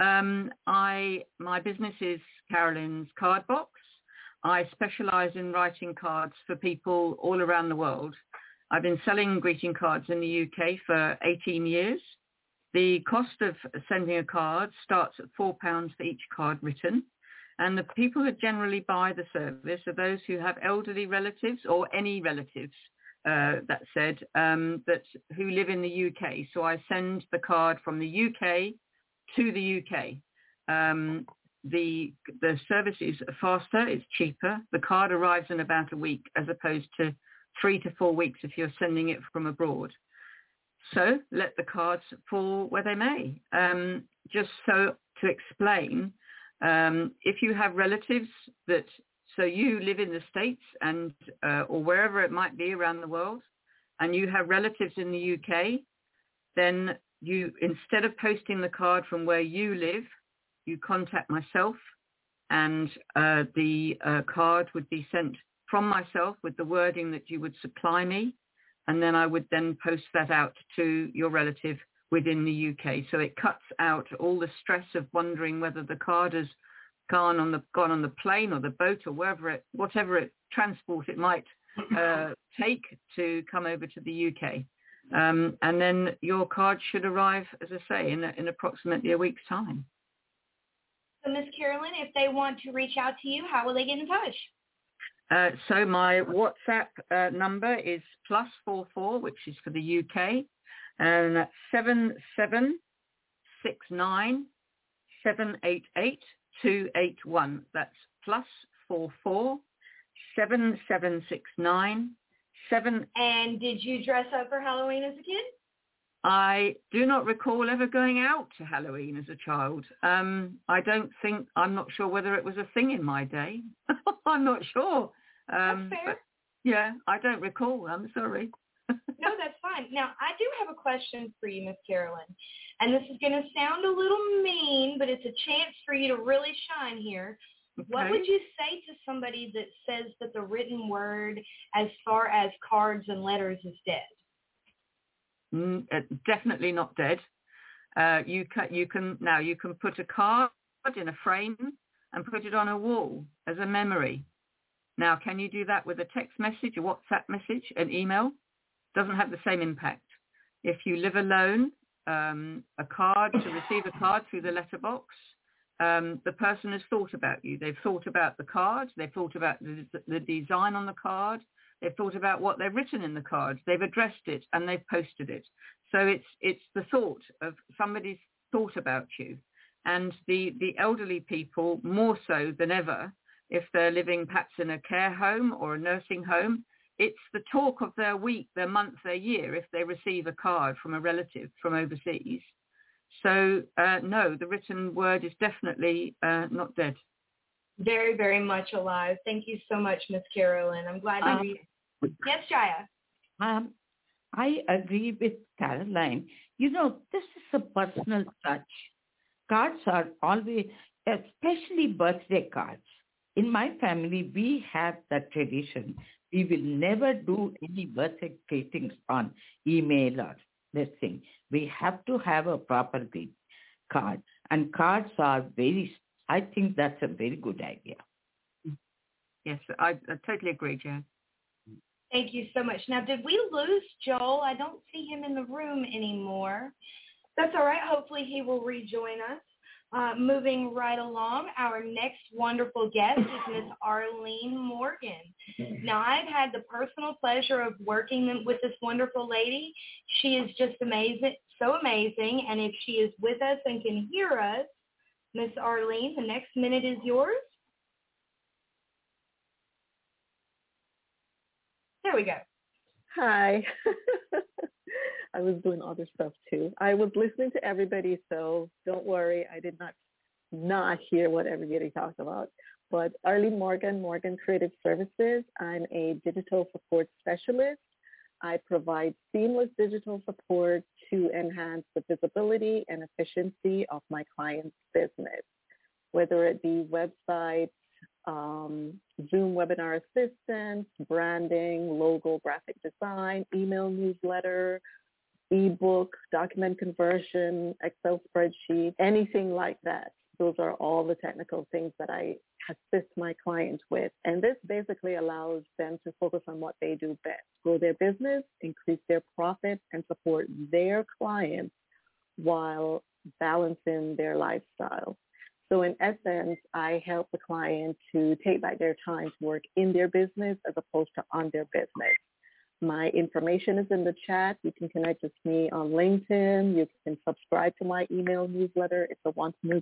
my business is Carolyn's Card Box. I specialize in writing cards for people all around the world. I've been selling greeting cards in the UK for 18 years. The cost of sending a card starts at £4 for each card written. And the people that generally buy the service are those who have elderly relatives or any relatives, that said, who live in the UK. So I send the card from the UK to the UK. the service is faster, it's cheaper. The card arrives in about a week as opposed to 3 to 4 weeks if you're sending it from abroad. So let the cards fall where they may. Just so to explain, if you have relatives so you live in the States and or wherever it might be around the world, and you have relatives in the UK, then you, instead of posting the card from where you live, you contact myself, and the card would be sent from myself with the wording that you would supply me, and then I would then post that out to your relative within the UK. So it cuts out all the stress of wondering whether the card has gone on the plane or the boat or whatever transport it might take to come over to the UK. And then your card should arrive, as I say, in approximately a week's time. So, Ms. Carolyn, if they want to reach out to you, how will they get in touch? So my WhatsApp number is +44, which is for the UK, and that's 7769 788 281. That's +44 7769 7. And did you dress up for Halloween as a kid? I do not recall ever going out to Halloween as a child. I'm not sure whether it was a thing in my day. I'm not sure. That's fair. But yeah, I don't recall. I'm sorry. No, that's fine. Now, I do have a question for you, Miss Carolyn. And this is going to sound a little mean, but it's a chance for you to really shine here. Okay. What would you say to somebody that says that the written word, as far as cards and letters, is dead? Definitely not dead. You can put a card in a frame and put it on a wall as a memory. Now, can you do that with a text message, a WhatsApp message, an email? Doesn't have the same impact. If you live alone, to receive a card through the letterbox, the person has thought about you. They've thought about the card. They've thought about the design on the card. They've thought about what they've written in the card. They've addressed it and they've posted it. So it's the thought of somebody's thought about you. And the elderly people, more so than ever, if they're living perhaps in a care home or a nursing home, it's the talk of their week, their month, their year if they receive a card from a relative from overseas. So no, the written word is definitely not dead. Very, very much alive. Thank you so much, Miss Carolyn. I'm glad to be. Yes, Jaya. I agree with Caroline. This is a personal touch. Cards are always, especially birthday cards. In my family, we have that tradition. We will never do any birthday greetings on email or this thing. We have to have a proper card. And cards are I think that's a very good idea. Yes, I totally agree, Jan. Thank you so much. Now, did we lose Joel? I don't see him in the room anymore. That's all right. Hopefully he will rejoin us. Moving right along, our next wonderful guest is Miss Arlene Morgan. Now, I've had the personal pleasure of working with this wonderful lady. She is just amazing, so amazing. And if she is with us and can hear us, Miss Arlene, the next minute is yours. There we go. Hi. I was doing other stuff too. I was listening to everybody, so don't worry. I did not hear what everybody talked about. But Arlene Morgan, Morgan Creative Services. I'm a digital support specialist. I provide seamless digital support to enhance the visibility and efficiency of my client's business, whether it be websites, Zoom webinar assistance, branding, logo, graphic design, email newsletter, ebook, document conversion, Excel spreadsheet, anything like that. Those are all the technical things that I assist my clients with. And this basically allows them to focus on what they do best, grow their business, increase their profit, and support their clients while balancing their lifestyle. So in essence, I help the client to take back their time to work in their business as opposed to on their business. My information is in the chat. You can connect with me on LinkedIn. You can subscribe to my email newsletter. It's a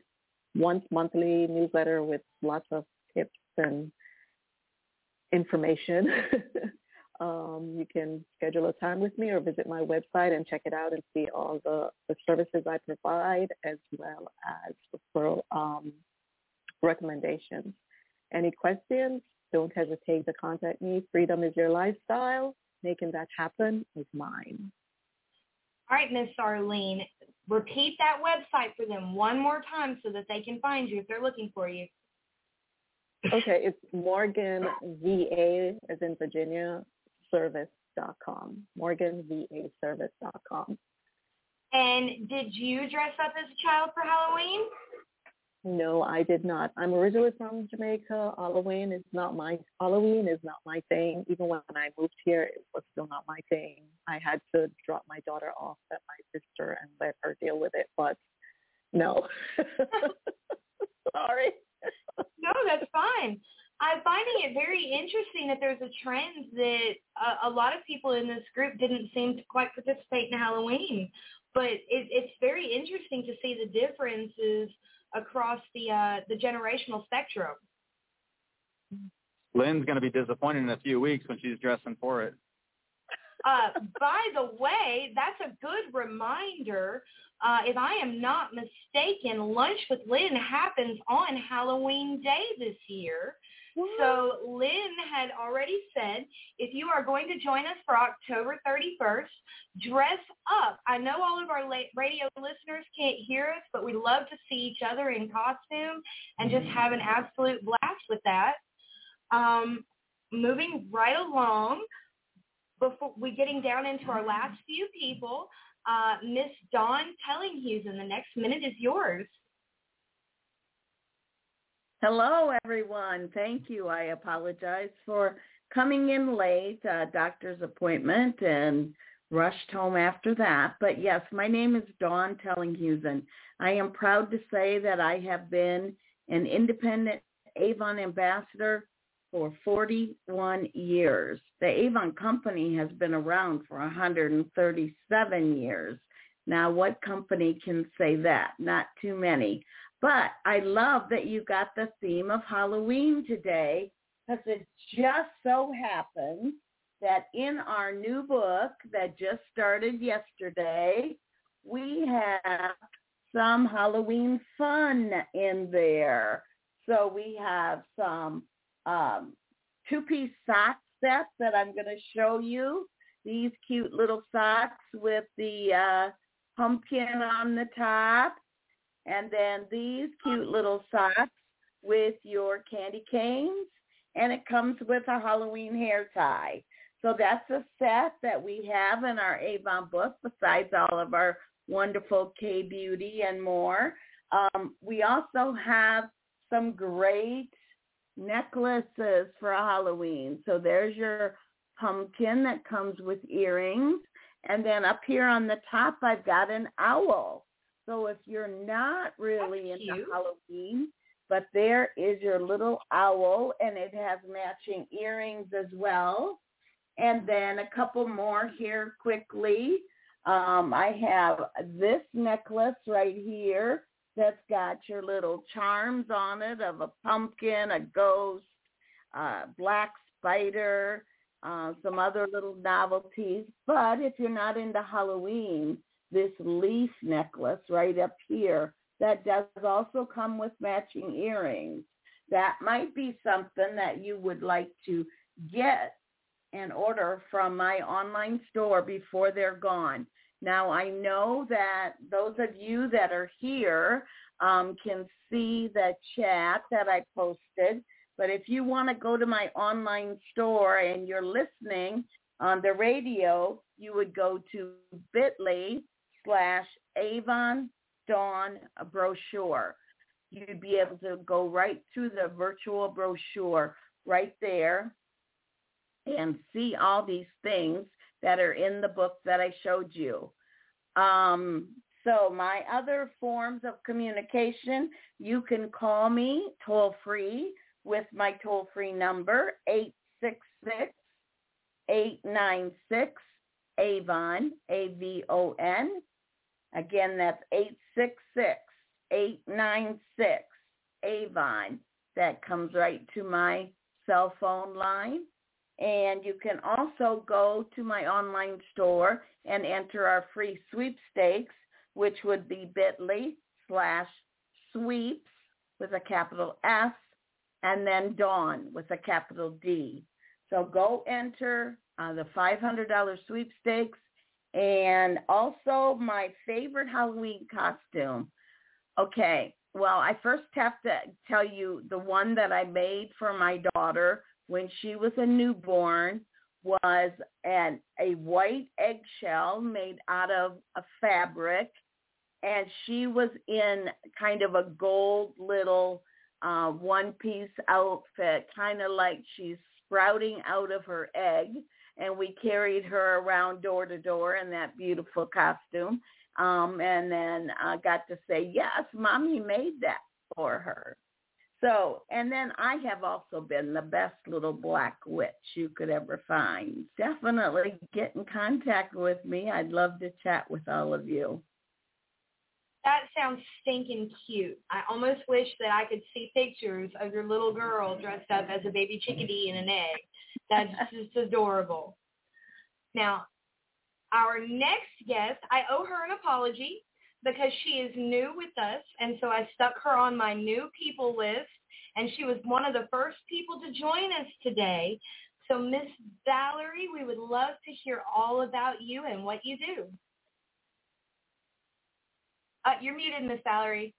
once monthly newsletter with lots of tips and information. You can schedule a time with me or visit my website and check it out and see all the services I provide, as well as referral recommendations. Any questions? Don't hesitate to contact me. Freedom is your lifestyle. Making that happen is mine. All right, Miss Arlene, repeat that website for them one more time so that they can find you if they're looking for you. Okay, it's Morgan VA, as in Virginia, service.com. MorganVAService.com. And did you dress up as a child for Halloween? No, I did not. I'm originally from Jamaica. Halloween is not my thing. Even when I moved here, it was still not my thing. I had to drop my daughter off at my sister and let her deal with it. But no, sorry. No, that's fine. I'm finding it very interesting that there's a trend that a lot of people in this group didn't seem to quite participate in Halloween. But it's very interesting to see the differences across the generational spectrum. Lynn's going to be disappointed in a few weeks when she's dressing for it. By the way, that's a good reminder. If I am not mistaken, Lunch with Lynn happens on Halloween Day this year. So Lynn had already said, if you are going to join us for October 31st, dress up. I know all of our radio listeners can't hear us, but we love to see each other in costume and just have an absolute blast with that. Moving right along, before we getting down into our last few people, Miss Dawn Tellinghusen, the next minute is yours. Hello, everyone. Thank you. I apologize for coming in late, doctor's appointment, and rushed home after that. But yes, my name is Dawn Tellinghusen. I am proud to say that I have been an independent Avon ambassador for 41 years. The Avon company has been around for 137 years. Now, what company can say that? Not too many. But I love that you got the theme of Halloween today, because it just so happens that in our new book that just started yesterday, we have some Halloween fun in there. So we have some two-piece sock sets that I'm going to show you. These cute little socks with the pumpkin on the top. And then these cute little socks with your candy canes. And it comes with a Halloween hair tie. So that's a set that we have in our Avon book, besides all of our wonderful K-Beauty and more. We also have some great necklaces for Halloween. So there's your pumpkin that comes with earrings. And then up here on the top, I've got an owl. So if you're not really into Halloween, but there is your little owl, and it has matching earrings as well. And then a couple more here quickly. I have this necklace right here that's got your little charms on it of a pumpkin, a ghost, black spider, some other little novelties. But if you're not into Halloween, this leaf necklace right up here that does also come with matching earrings. That might be something that you would like to get and order from my online store before they're gone. Now, I know that those of you that are here can see the chat that I posted, but if you want to go to my online store and you're listening on the radio, you would go to bit.ly/Avon Dawn brochure. You'd be able to go right through the virtual brochure right there and see all these things that are in the book that I showed you. So my other forms of communication, you can call me toll free with my toll free number, 866-896-AVON, AVON. Again, that's 896-AVON. That comes right to my cell phone line. And you can also go to my online store and enter our free sweepstakes, which would be bit.ly/sweeps with a capital S and then Dawn with a capital D. So go enter the $500 sweepstakes. And also my favorite Halloween costume. Okay, well, I first have to tell you the one that I made for my daughter when she was a newborn was a white eggshell made out of a fabric, and she was in kind of a gold little one-piece outfit, kind of like she's sprouting out of her egg, and we carried her around door to door in that beautiful costume, and then got to say, yes, Mommy made that for her. So, and then I have also been the best little black witch you could ever find. Definitely get in contact with me. I'd love to chat with all of you. That sounds stinking cute. I almost wish that I could see pictures of your little girl dressed up as a baby chickadee in an egg. That's just adorable. Now, our next guest, I owe her an apology because she is new with us, and so I stuck her on my new people list, and she was one of the first people to join us today. So, Miss Valerie, we would love to hear all about you and what you do. You're muted, Miss Valerie.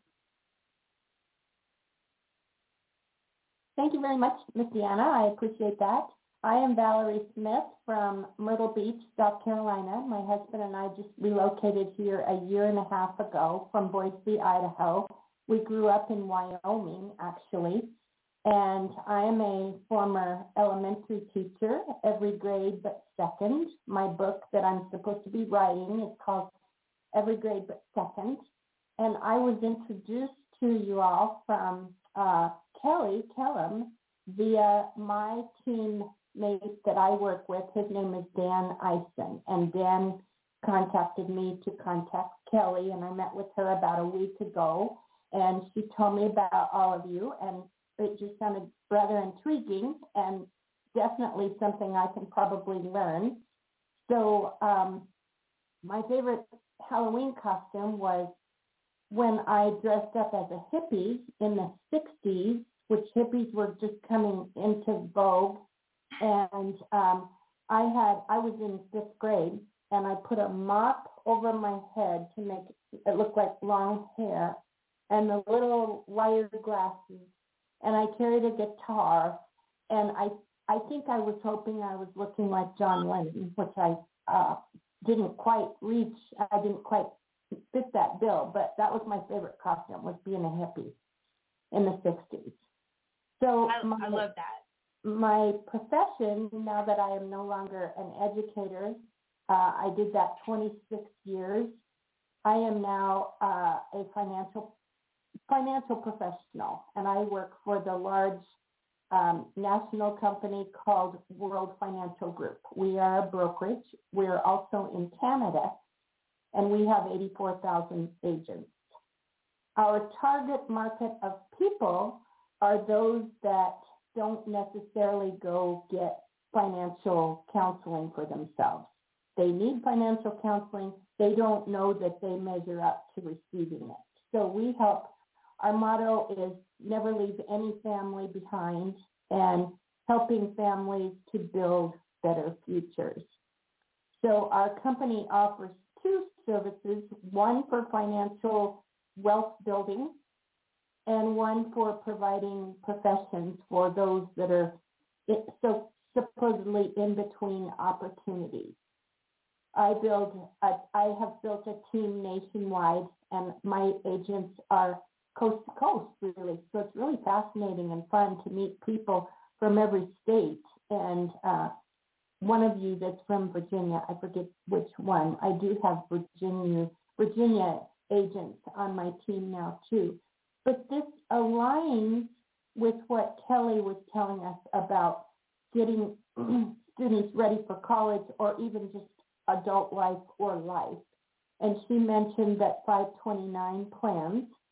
Thank you very much, Miss Deanna. I appreciate that. I am Valerie Smith from Myrtle Beach, South Carolina. My husband and I just relocated here a year and a half ago from Boise, Idaho. We grew up in Wyoming, actually, and I am a former elementary teacher, every grade but second. My book that I'm supposed to be writing is called Every Grade but Second, and I was introduced to you all from Kelly Kellum via my teammate that I work with. His name is Dan Eisen, and Dan contacted me to contact Kelly, and I met with her about a week ago, and she told me about all of you, and it just sounded rather intriguing and definitely something I can probably learn. So my favorite Halloween costume was when I dressed up as a hippie in the 60s, which hippies were just coming into vogue. And I was in 5th grade, and I put a mop over my head to make it look like long hair, and the little wire glasses, and I carried a guitar, and I think I was hoping I was looking like John Lennon, which I didn't quite reach. I didn't quite fit that bill, but that was my favorite costume, was being a hippie in the 60s. So I love that. My profession, now that I am no longer an educator, I did that 26 years. I am now a financial professional, and I work for the large national company called World Financial Group. We are a brokerage. We're also in Canada, and we have 84,000 agents. Our target market of people are those that don't necessarily go get financial counseling for themselves. They need financial counseling. They don't know that they measure up to receiving it. So we help. Our motto is never leave any family behind, and helping families to build better futures. So our company offers 2 services, one for financial wealth building and one for providing professions for those that are so supposedly in between opportunities. I have built a team nationwide, and my agents are coast to coast, really. So it's really fascinating and fun to meet people from every state. And one of you that's from Virginia, I forget which one. I do have Virginia agents on my team now too. But this aligns with what Kelly was telling us about getting students ready for college or even just adult life or life. And she mentioned that 529 plans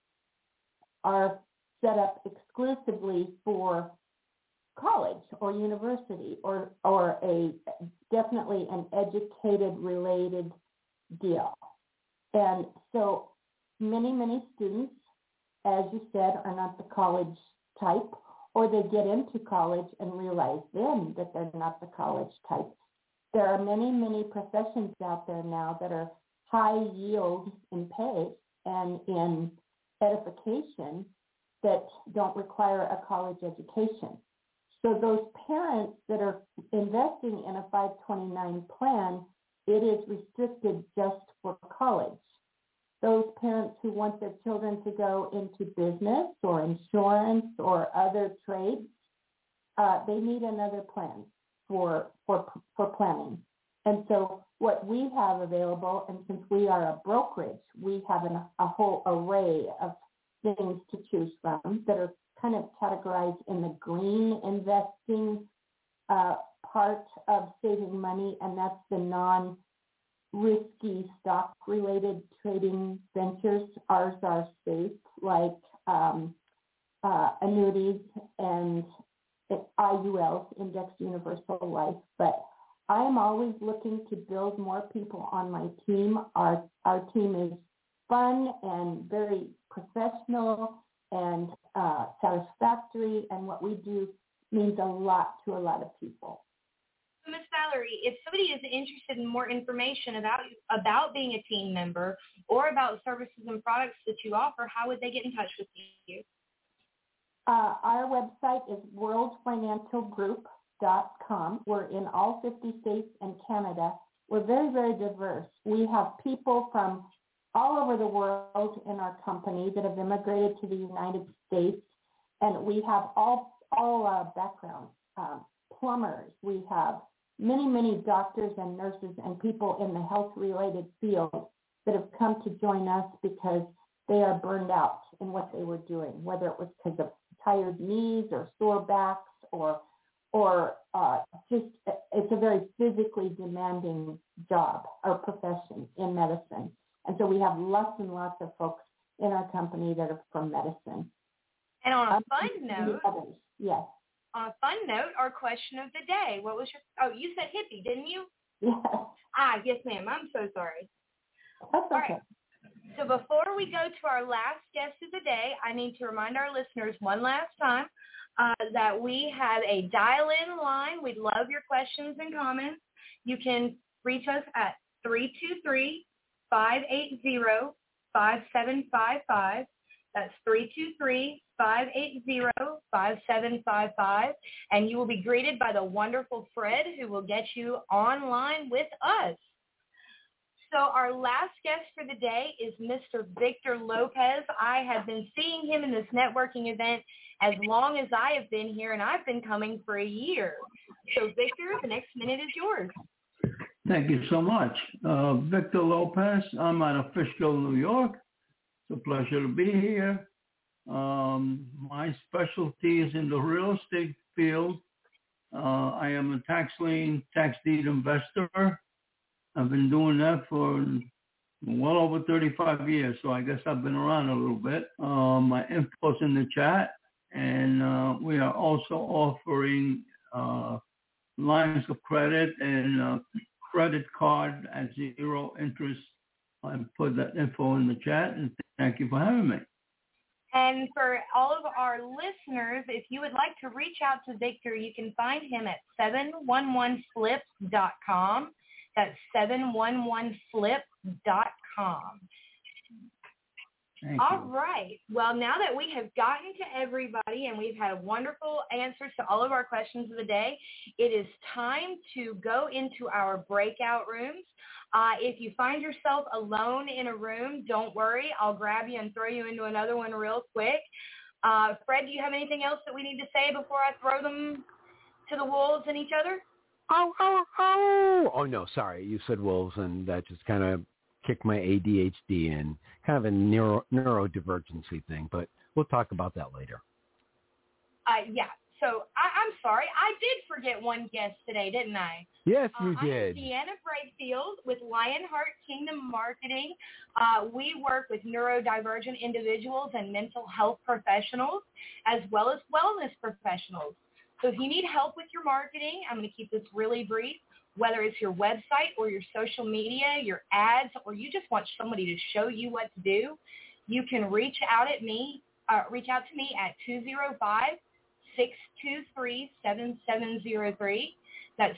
are set up exclusively for college or university or definitely an educated related deal. And so many students, as you said, are not the college type, or they get into college and realize then that they're not the college type. There are many professions out there now that are high yield in pay and in edification that don't require a college education. So those parents that are investing in a 529 plan, it is restricted just for college. Those parents who want their children to go into business or insurance or other trades, they need another plan for planning. And so what we have available, and since we are a brokerage, we have a whole array of things to choose from that are kind of categorized in the green investing part of saving money, and that's the non-risky stock-related trading ventures. Ours are safe, like annuities and IULs, Indexed Universal Life. But I'm always looking to build more people on my team. Our team is fun and very professional and satisfactory, and what we do means a lot to a lot of people. So, Ms. Valerie, if somebody is interested in more information about being a team member or about services and products that you offer, how would they get in touch with you? Our website is worldfinancialgroup.com. We're in all 50 states and Canada. We're very, very diverse. We have people from all over the world in our company that have immigrated to the United States, and we have all backgrounds, plumbers. We have many doctors and nurses and people in the health-related field that have come to join us because they are burned out in what they were doing, whether it was because of tired knees or sore backs or just it's a very physically demanding job or profession in medicine. And so we have lots and lots of folks in our company that are from medicine. And on a fun note, yes. On a fun note, our question of the day. What was you said hippie, didn't you? Yes. Yes, ma'am. I'm so sorry. That's okay. All right. So before we go to our last guest of the day, I need to remind our listeners one last time that we have a dial-in line. We'd love your questions and comments. You can reach us at 323-580-5755. That's 323-580-5755. And you will be greeted by the wonderful Fred, who will get you online with us. So our last guest for the day is Mr. Victor Lopez. I have been seeing him in this networking event as long as I have been here, and I've been coming for a year. So, Victor, the next minute is yours. Thank you so much. Victor Lopez. I'm out of Fishkill, New York. It's a pleasure to be here. My specialty is in the real estate field. I am a tax lien, tax deed investor. I've been doing that for well over 35 years, so I guess I've been around a little bit. My info's in the chat, and we are also offering lines of credit and credit card at zero interest. I put that info in the chat, and thank you for having me. And for all of our listeners, if you would like to reach out to Victor, you can find him at 711flips.com. That's 711flip.com. All right. Well, now that we have gotten to everybody and we've had wonderful answers to all of our questions of the day, it is time to go into our breakout rooms. If you find yourself alone in a room, don't worry. I'll grab you and throw you into another one real quick. Fred, do you have anything else that we need to say before I throw them to the wolves and each other? Oh, no, sorry. You said wolves, and that just kind of kicked my ADHD in. Kind of a neurodivergency thing, but we'll talk about that later. Yeah. So I'm sorry. I did forget one guest today, didn't I? Yes, you I'm did. Deanna Brayfield with Lionheart Kingdom Marketing. We work with neurodivergent individuals and mental health professionals as well as wellness professionals. So if you need help with your marketing, I'm going to keep this really brief, whether it's your website or your social media, your ads, or you just want somebody to show you what to do, you can reach out to me at 205-623-7703. That's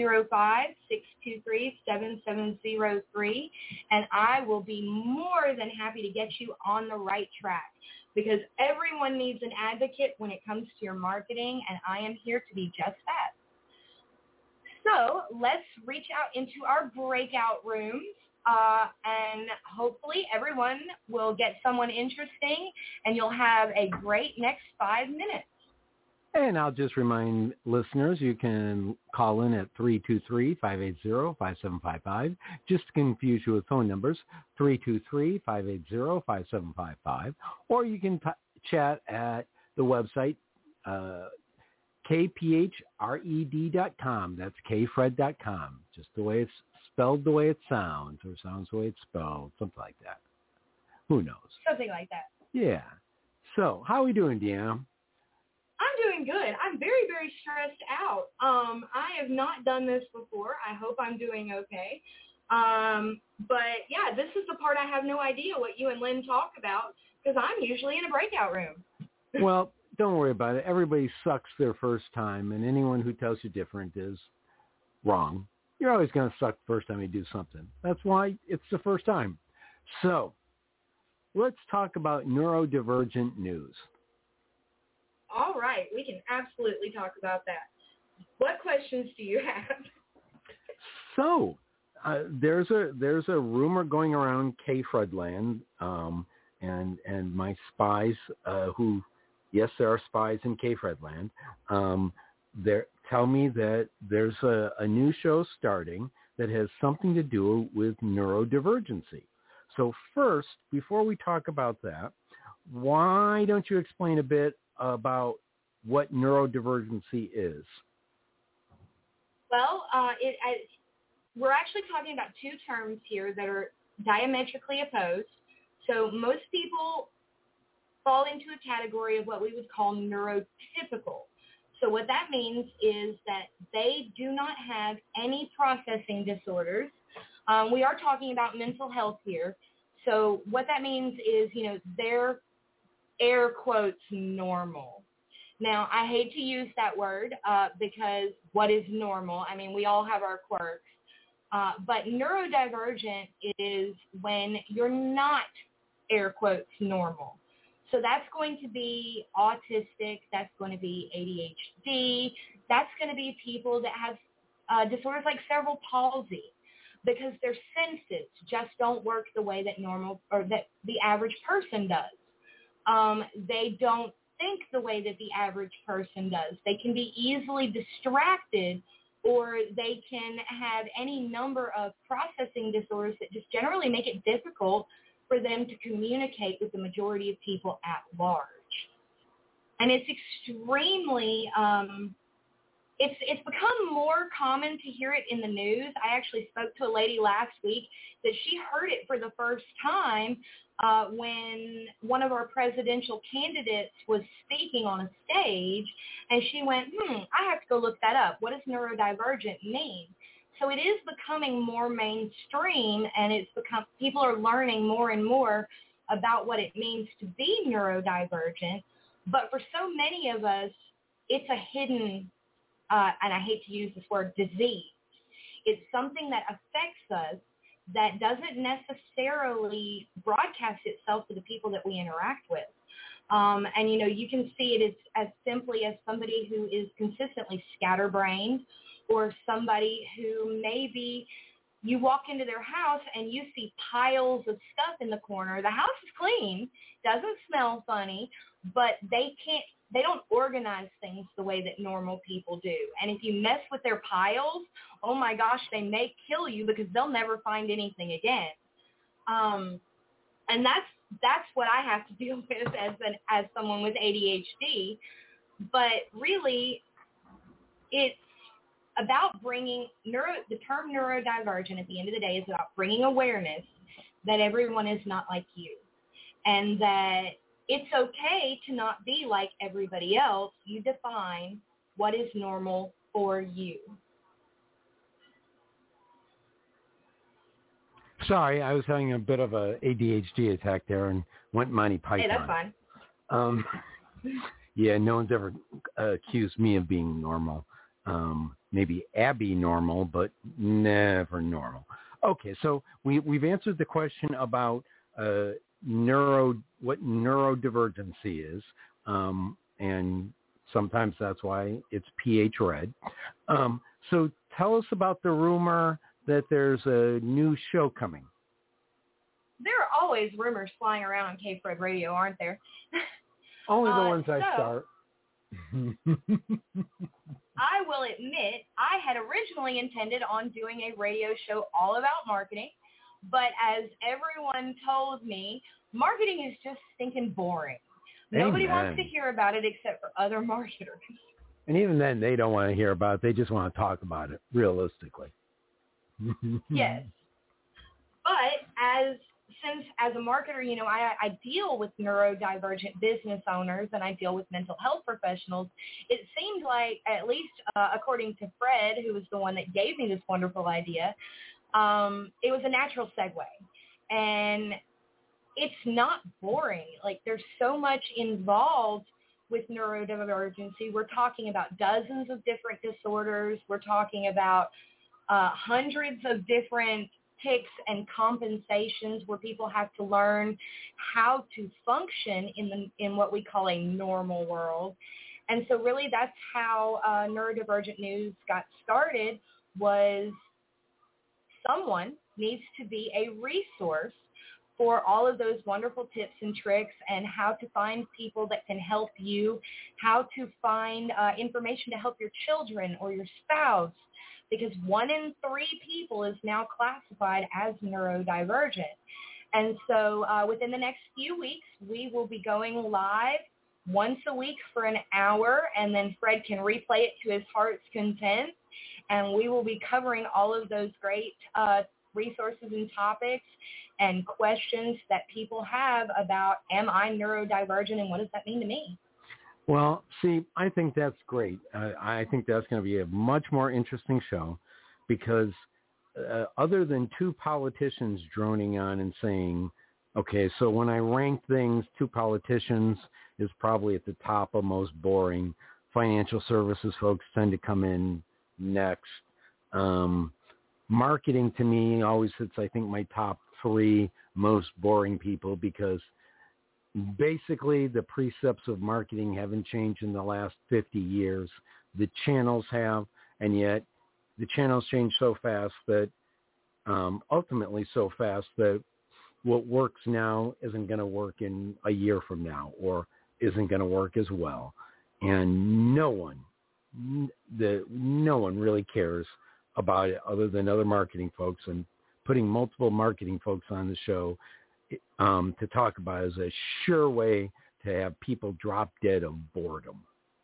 205-623-7703. And I will be more than happy to get you on the right track, because everyone needs an advocate when it comes to your marketing, and I am here to be just that. So let's reach out into our breakout rooms, and hopefully everyone will get someone interesting, and you'll have a great next 5 minutes. And I'll just remind listeners, you can call in at 323-580-5755. Just to confuse you with phone numbers, 323-580-5755. Or you can chat at the website, kphred.com. That's kfred.com. Just the way it's spelled, the way it sounds, or sounds the way it's spelled, something like that. Who knows? Something like that. Yeah. So, how are we doing, Deanna? I'm doing good. I'm very, very stressed out. I have not done this before. I hope I'm doing okay. But, yeah, this is the part I have no idea what you and Lynn talk about, because I'm usually in a breakout room. Well, don't worry about it. Everybody sucks their first time, and anyone who tells you different is wrong. You're always going to suck the first time you do something. That's why it's the first time. So let's talk about neurodivergent news. All right. We can absolutely talk about that. What questions do you have? So there's a rumor going around K-Fredland, and my spies who, yes, there are spies in K-Fredland, tell me that there's a new show starting that has something to do with neurodivergency. So first, before we talk about that, why don't you explain a bit about what neurodivergency is? Well, we're actually talking about two terms here that are diametrically opposed. So most people fall into a category of what we would call neurotypical. So what that means is that they do not have any processing disorders. We are talking about mental health here. So what that means is, they're air quotes normal. Now, I hate to use that word because what is normal? I mean, we all have our quirks. But neurodivergent is when you're not air quotes normal. So that's going to be autistic. That's going to be ADHD. That's going to be people that have disorders like cerebral palsy, because their senses just don't work the way that normal or that the average person does. They don't think the way that the average person does. They can be easily distracted, or they can have any number of processing disorders that just generally make it difficult for them to communicate with the majority of people at large. And it's extremely, it's become more common to hear it in the news. I actually spoke to a lady last week that she heard it for the first time when one of our presidential candidates was speaking on a stage, and she went, I have to go look that up. What does neurodivergent mean? So it is becoming more mainstream, and people are learning more and more about what it means to be neurodivergent. But for so many of us, it's a hidden, and I hate to use this word, disease. It's something that affects us that doesn't necessarily broadcast itself to the people that we interact with. And, you can see it as simply as somebody who is consistently scatterbrained, or somebody who maybe you walk into their house and you see piles of stuff in the corner. The house is clean, doesn't smell funny, but they don't organize things the way that normal people do. And if you mess with their piles, oh my gosh, they may kill you because they'll never find anything again. And that's what I have to deal with as someone with ADHD. But really, it's about bringing the term neurodivergent at the end of the day is about bringing awareness that everyone is not like you, and that it's okay to not be like everybody else. You define what is normal for you. Sorry, I was having a bit of a ADHD attack there and went Monty Python. Hey, that's fine. Yeah, no one's ever accused me of being normal. Maybe Abby normal, but never normal. Okay, so we've answered the question about what neurodivergency is, and sometimes that's why it's PH Red. So tell us about the rumor that there's a new show coming. There are always rumors flying around on K-Fred Radio, aren't there? Only the ones I start. I will admit I had originally intended on doing a radio show all about marketing, but as everyone told me, marketing is just stinking boring. Nobody wants to hear about it except for other marketers. And even then, they don't want to hear about it. They just want to talk about it, realistically. Yes. But as a marketer, you know, I deal with neurodivergent business owners and I deal with mental health professionals. It seemed like, at least according to Fred, who was the one that gave me this wonderful idea, it was a natural segue. And it's not boring. Like, there's so much involved with neurodivergency. We're talking about dozens of different disorders. We're talking about hundreds of different tics and compensations where people have to learn how to function in what we call a normal world. And so really that's how Neurodivergent News got started, was someone needs to be a resource for all of those wonderful tips and tricks and how to find people that can help you, how to find information to help your children or your spouse, because 1 in 3 people is now classified as neurodivergent. And so within the next few weeks, we will be going live once a week for an hour, and then Fred can replay it to his heart's content. And we will be covering all of those great resources and topics and questions that people have about, am I neurodivergent and what does that mean to me? Well, see, I think that's great. I think that's going to be a much more interesting show because other than 2 politicians droning on and saying, okay, so when I rank things, 2 politicians is probably at the top of most boring. Financial services folks tend to come in next. Marketing to me always sits, I think, my top 3 most boring people because basically the precepts of marketing haven't changed in the last 50 years. The channels have, and yet the channels change so fast that ultimately so fast that what works now isn't going to work in a year from now or isn't going to work as well. And no one really cares about it other than other marketing folks, and putting multiple marketing folks on the show to talk about is a sure way to have people drop dead of boredom.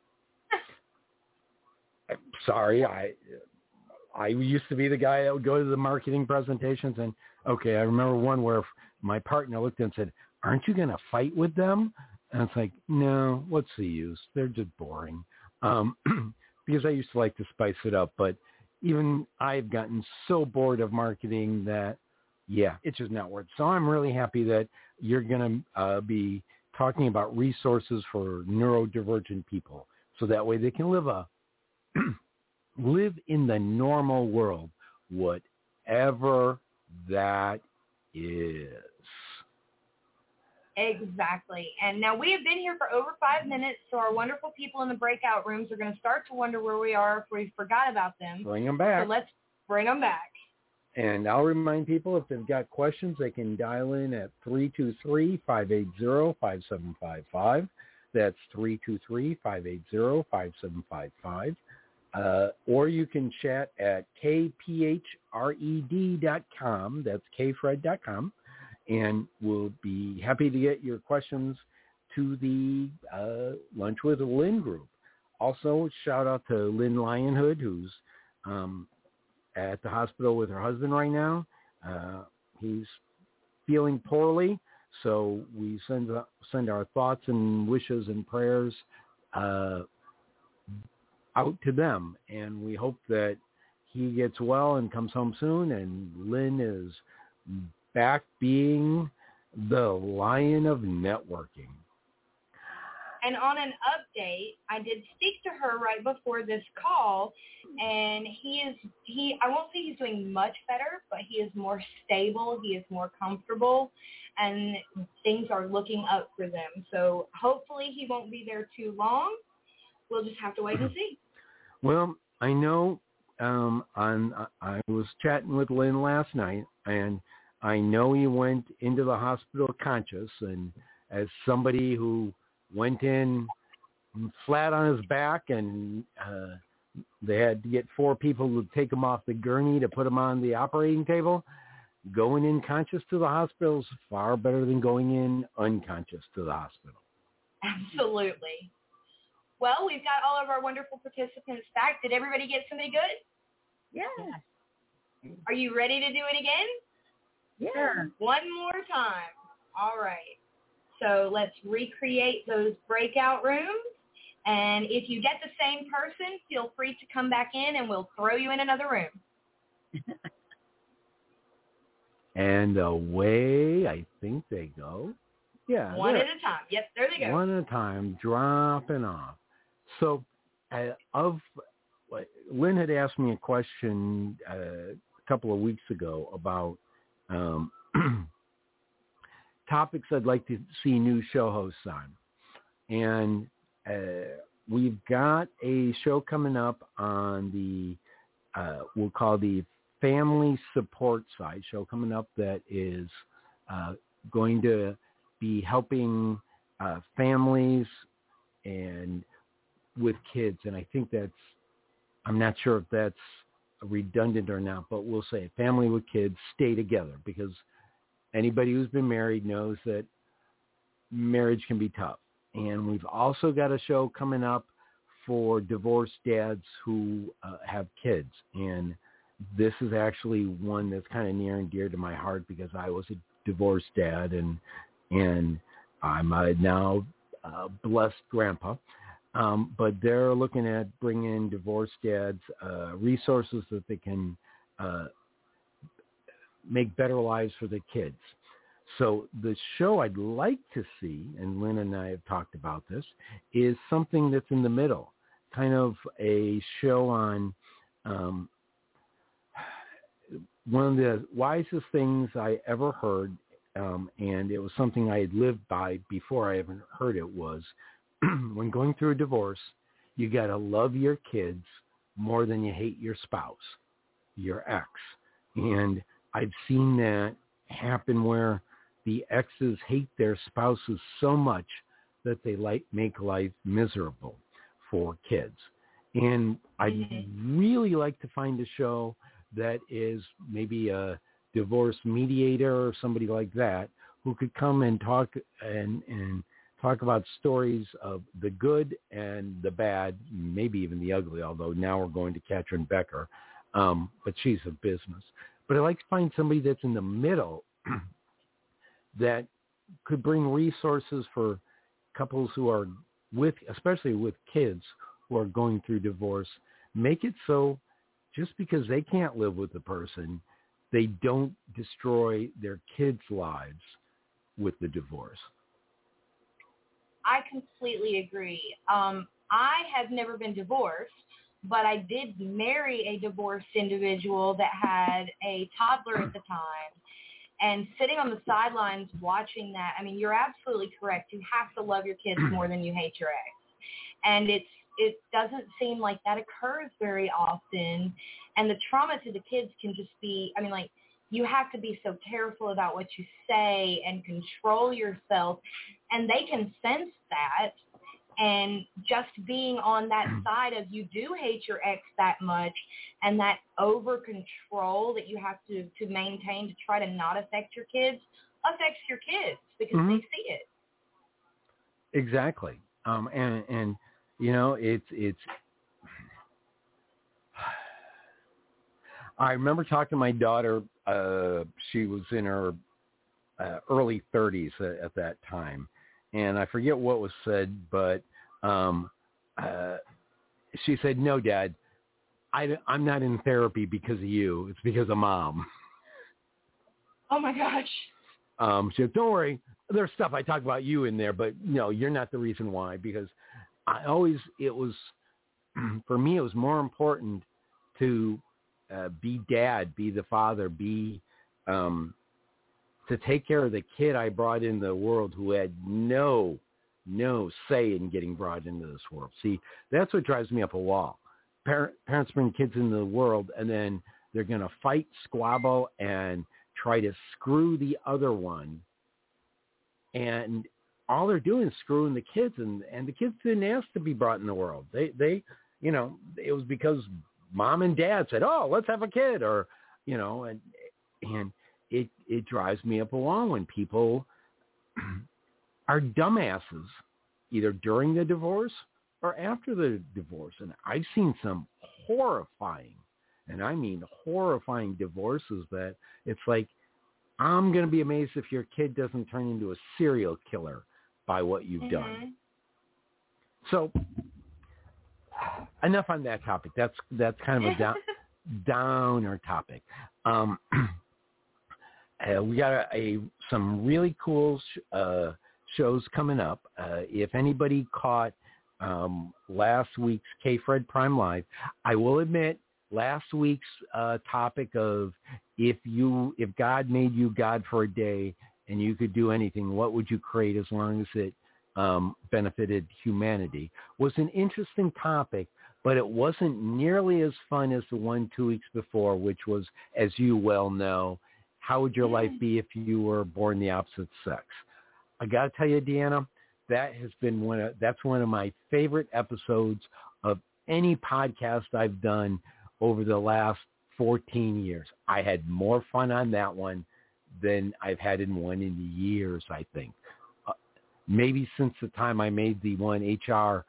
I'm sorry, I used to be the guy that would go to the marketing presentations, and okay, I remember one where my partner looked and said, "Aren't you going to fight with them?" And it's like, no, what's the use? They're just boring. Because I used to like to spice it up, but even I've gotten so bored of marketing that, yeah, it's just not worth it. So I'm really happy that you're going to be talking about resources for neurodivergent people, so that way they can live in the normal world, whatever that is. Exactly. And now we have been here for over 5 minutes, so our wonderful people in the breakout rooms are going to start to wonder where we are if we forgot about them. Bring them back. So let's bring them back. And I'll remind people, if they've got questions, they can dial in at 323-580-5755. That's 323-580-5755. Or you can chat at kphred.com. That's kfred.com. And we'll be happy to get your questions to the Lunch with Lynn group. Also, shout out to Lynn Lionhood, who's at the hospital with her husband right now. He's feeling poorly, so we send our thoughts and wishes and prayers out to them, and we hope that he gets well and comes home soon, and Lynn is back being the lion of networking. And on an update, I did speak to her right before this call, and I won't say he's doing much better, but he is more stable, he is more comfortable, and things are looking up for them. So hopefully he won't be there too long. We'll just have to wait and see. Well, I know I was chatting with Lynn last night, and I know he went into the hospital conscious, and as somebody who went in flat on his back, and they had to get 4 people to take him off the gurney to put him on the operating table. Going in conscious to the hospital is far better than going in unconscious to the hospital. Absolutely. Well, we've got all of our wonderful participants back. Did everybody get something good? Yeah. Are you ready to do it again? Yeah. Sure. One more time. All right. So let's recreate those breakout rooms. And if you get the same person, feel free to come back in and we'll throw you in another room. And away, I think they go. Yeah. One at a time. Yep, there they go. One at a time, dropping off. So Lynn had asked me a question a couple of weeks ago about topics I'd like to see new show hosts on. And we've got a show coming up on the, we'll call the family support side show coming up that is going to be helping families and with kids. And I think I'm not sure if that's redundant or not, but we'll say family with kids stay together, because anybody who's been married knows that marriage can be tough. And we've also got a show coming up for divorced dads who have kids. And this is actually one that's kind of near and dear to my heart, because I was a divorced dad, and I'm now blessed grandpa. But they're looking at bringing divorced dads resources that they can make better lives for their kids. So the show I'd like to see, and Lynn and I have talked about this, is something that's in the middle, kind of a show on one of the wisest things I ever heard, and it was something I had lived by before I ever heard it, was when going through a divorce, you got to love your kids more than you hate your spouse, your ex. And I've seen that happen where the exes hate their spouses so much that they make life miserable for kids. And I'd really like to find a show that is maybe a divorce mediator or somebody like that, who could come and talk and talk about stories of the good and the bad, maybe even the ugly, although now we're going to Katrin Becker, but she's a business. But I'd like to find somebody that's in the middle that could bring resources for couples who are especially with kids who are going through divorce. Make it so just because they can't live with the person, they don't destroy their kids' lives with the divorce. I completely agree. I have never been divorced, but I did marry a divorced individual that had a toddler at the time. And sitting on the sidelines watching that, I mean, you're absolutely correct. You have to love your kids more than you hate your ex. And it doesn't seem like that occurs very often. And the trauma to the kids can just be, I mean, like, you have to be so careful about what you say and control yourself. And they can sense that. And just being on that side of you do hate your ex that much, and that over control that you have to maintain to try to not affect your kids affects your kids because they see it. Exactly. And it's. I remember talking to my daughter. She was in her early 30s at that time, and I forget what was said, but she said, "No, Dad, I'm not in therapy because of you. It's because of Mom." Oh my gosh. She said, "Don't worry. There's stuff I talk about you in there, but no, you're not the reason why." Because it was for me, it was more important to be dad, be the father, be to take care of the kid I brought into the world who had no say in getting brought into this world. See, that's what drives me up a wall. Parents bring kids into the world, and then they're going to fight, squabble, and try to screw the other one. And all they're doing is screwing the kids, and the kids didn't ask to be brought in the world. They it was because Mom and Dad said, "Oh, let's have a kid," or, and it drives me up a wall when people are dumbasses, either during the divorce or after the divorce. And I've seen some horrifying, and I mean horrifying divorces that it's like, I'm going to be amazed if your kid doesn't turn into a serial killer by what you've done. So enough on that topic. That's kind of a downer topic. We got some really cool shows coming up. If anybody caught last week's K-Fred Prime Live, I will admit last week's topic of if God made you God for a day and you could do anything, what would you create as long as it benefited humanity, was an interesting topic, but it wasn't nearly as fun as the one 2 weeks before, which was, as you well know, how would your life be if you were born the opposite sex? I got to tell you, Deanna, that's one of my favorite episodes of any podcast I've done over the last 14 years. I had more fun on that one than I've had in one in years, I think. Maybe since the time I made the one HR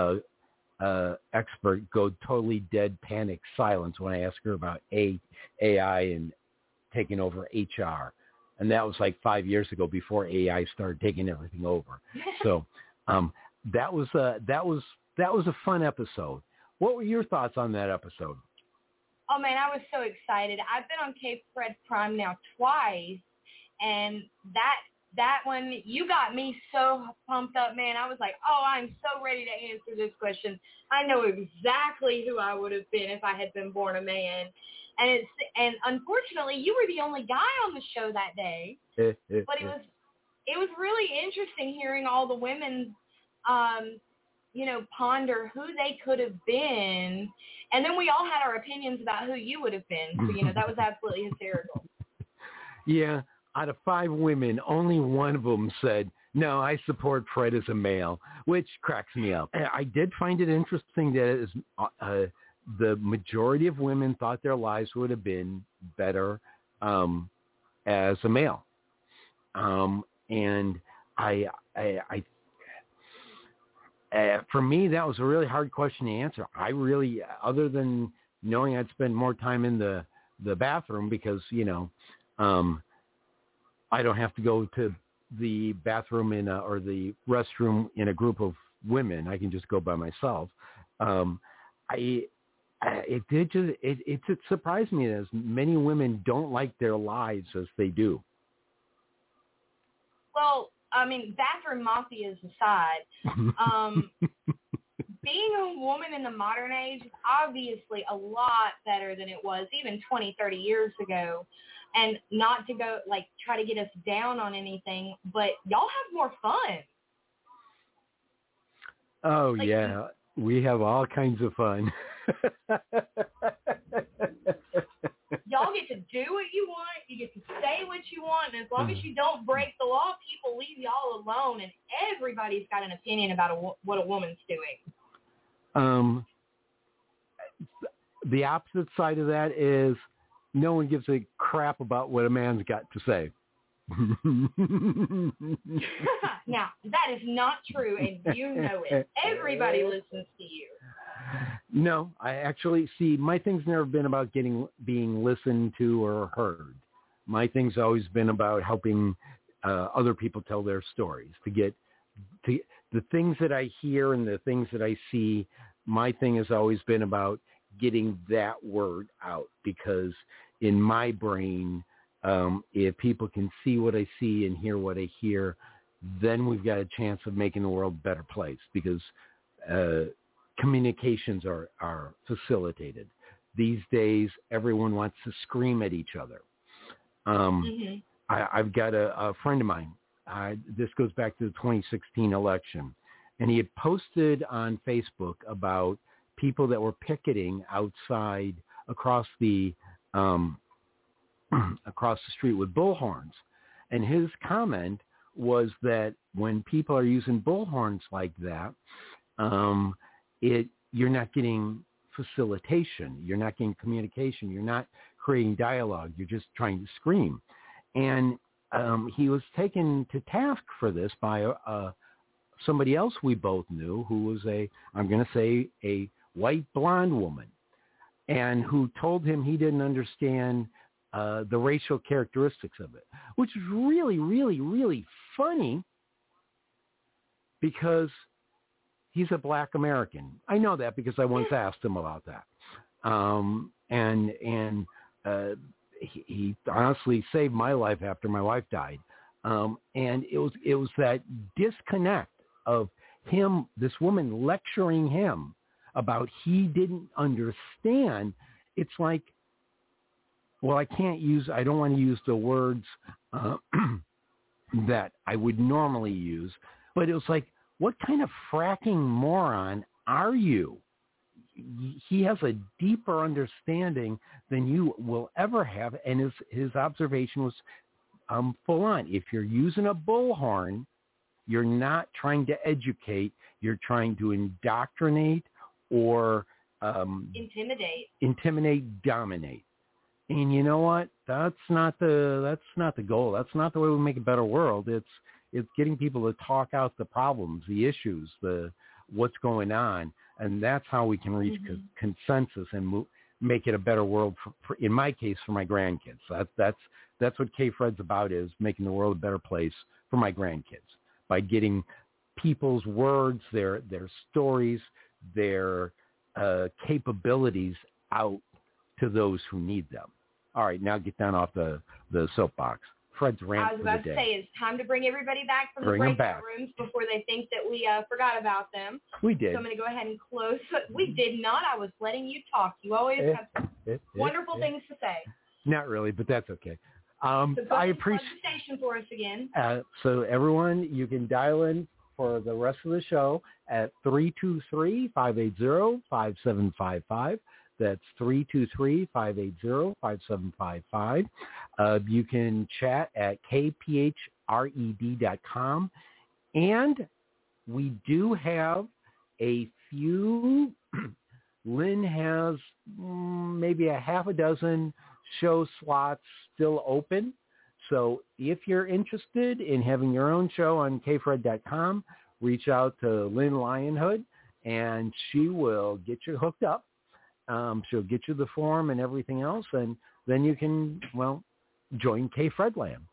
expert go totally dead panic silence when I asked her about AI and taking over HR. And that was like 5 years ago before AI started taking everything over. So that was a fun episode. What were your thoughts on that episode? Oh, man, I was so excited. I've been on K-Fred Prime now twice, and that one, you got me so pumped up, man. I was like, oh, I'm so ready to answer this question. I know exactly who I would have been if I had been born a man. And unfortunately, you were the only guy on the show that day. But it was really interesting hearing all the women ponder who they could have been. And then we all had our opinions about who you would have been. So, that was absolutely hysterical. Yeah. Out of 5 women, only one of them said, "No, I support Fred as a male," which cracks me up. I did find it interesting that the majority of women thought their lives would have been better as a male. And I for me, that was a really hard question to answer. I really, other than knowing I'd spend more time in the bathroom because, I don't have to go to the bathroom or the restroom in a group of women. I can just go by myself. It surprised me that as many women don't like their lives as they do. Well, I mean, bathroom mafias aside, being a woman in the modern age is obviously a lot better than it was even 20, 30 years ago. And not to go, try to get us down on anything, but y'all have more fun. Oh, yeah. We have all kinds of fun. Y'all get to do what you want. You get to say what you want. And as long as you don't break the law, people leave y'all alone. And everybody's got an opinion about what a woman's doing. The opposite side of that is no one gives a crap about what a man's got to say. Now, that is not true, and you know it. Everybody listens to you. No, I actually see. My thing's never been about being listened to or heard. My thing's always been about helping other people tell their stories. To the things that I hear and the things that I see. My thing has always been about getting that word out, because in my brain, if people can see what I see and hear what I hear, then we've got a chance of making the world a better place, because communications are facilitated. These days, everyone wants to scream at each other. I've got a friend of mine. This goes back to the 2016 election. And he had posted on Facebook about people that were picketing outside across the street with bullhorns. And his comment was that when people are using bullhorns like that, you're not getting facilitation. You're not getting communication. You're not creating dialogue. You're just trying to scream. And he was taken to task for this by somebody else we both knew, who was I'm going to say a white blonde woman, and who told him he didn't understand the racial characteristics of it, which is really, really, really funny, because he's a Black American. I know that because I once asked him about that. He honestly saved my life after my wife died. And it was that disconnect of him, this woman lecturing him about he didn't understand. It's like, well, I don't want to use the words that I would normally use, but it was like, what kind of fracking moron are you? He has a deeper understanding than you will ever have, and his observation was full on. If you're using a bullhorn, you're not trying to educate, you're trying to indoctrinate or intimidate, dominate. And you know what? That's not the goal. That's not the way we make a better world. It's getting people to talk out the problems, the issues, what's going on, and that's how we can reach consensus and make it a better world. For, in my case, for my grandkids. That's what K-Fred's about, is making the world a better place for my grandkids by getting people's words, their stories, their capabilities out to those who need them. All right, now get down off the soapbox. Fred's rant I was about to say, it's time to bring everybody back from the breakout rooms before they think that we forgot about them. We did. So I'm going to go ahead and close. We did not. I was letting you talk. You always have wonderful things to say. Not really, but that's okay. So I appreciate the station for us again. So everyone, you can dial in for the rest of the show at 323-580-5755. That's 323-580-5755. You can chat at kphred.com. And we do have a few, Lynn has maybe a half a dozen show slots still open. So if you're interested in having your own show on kphred.com, reach out to Lynn Lionhood, and she will get you hooked up. She'll get you the form and everything else, and then you can, join K-Fredland.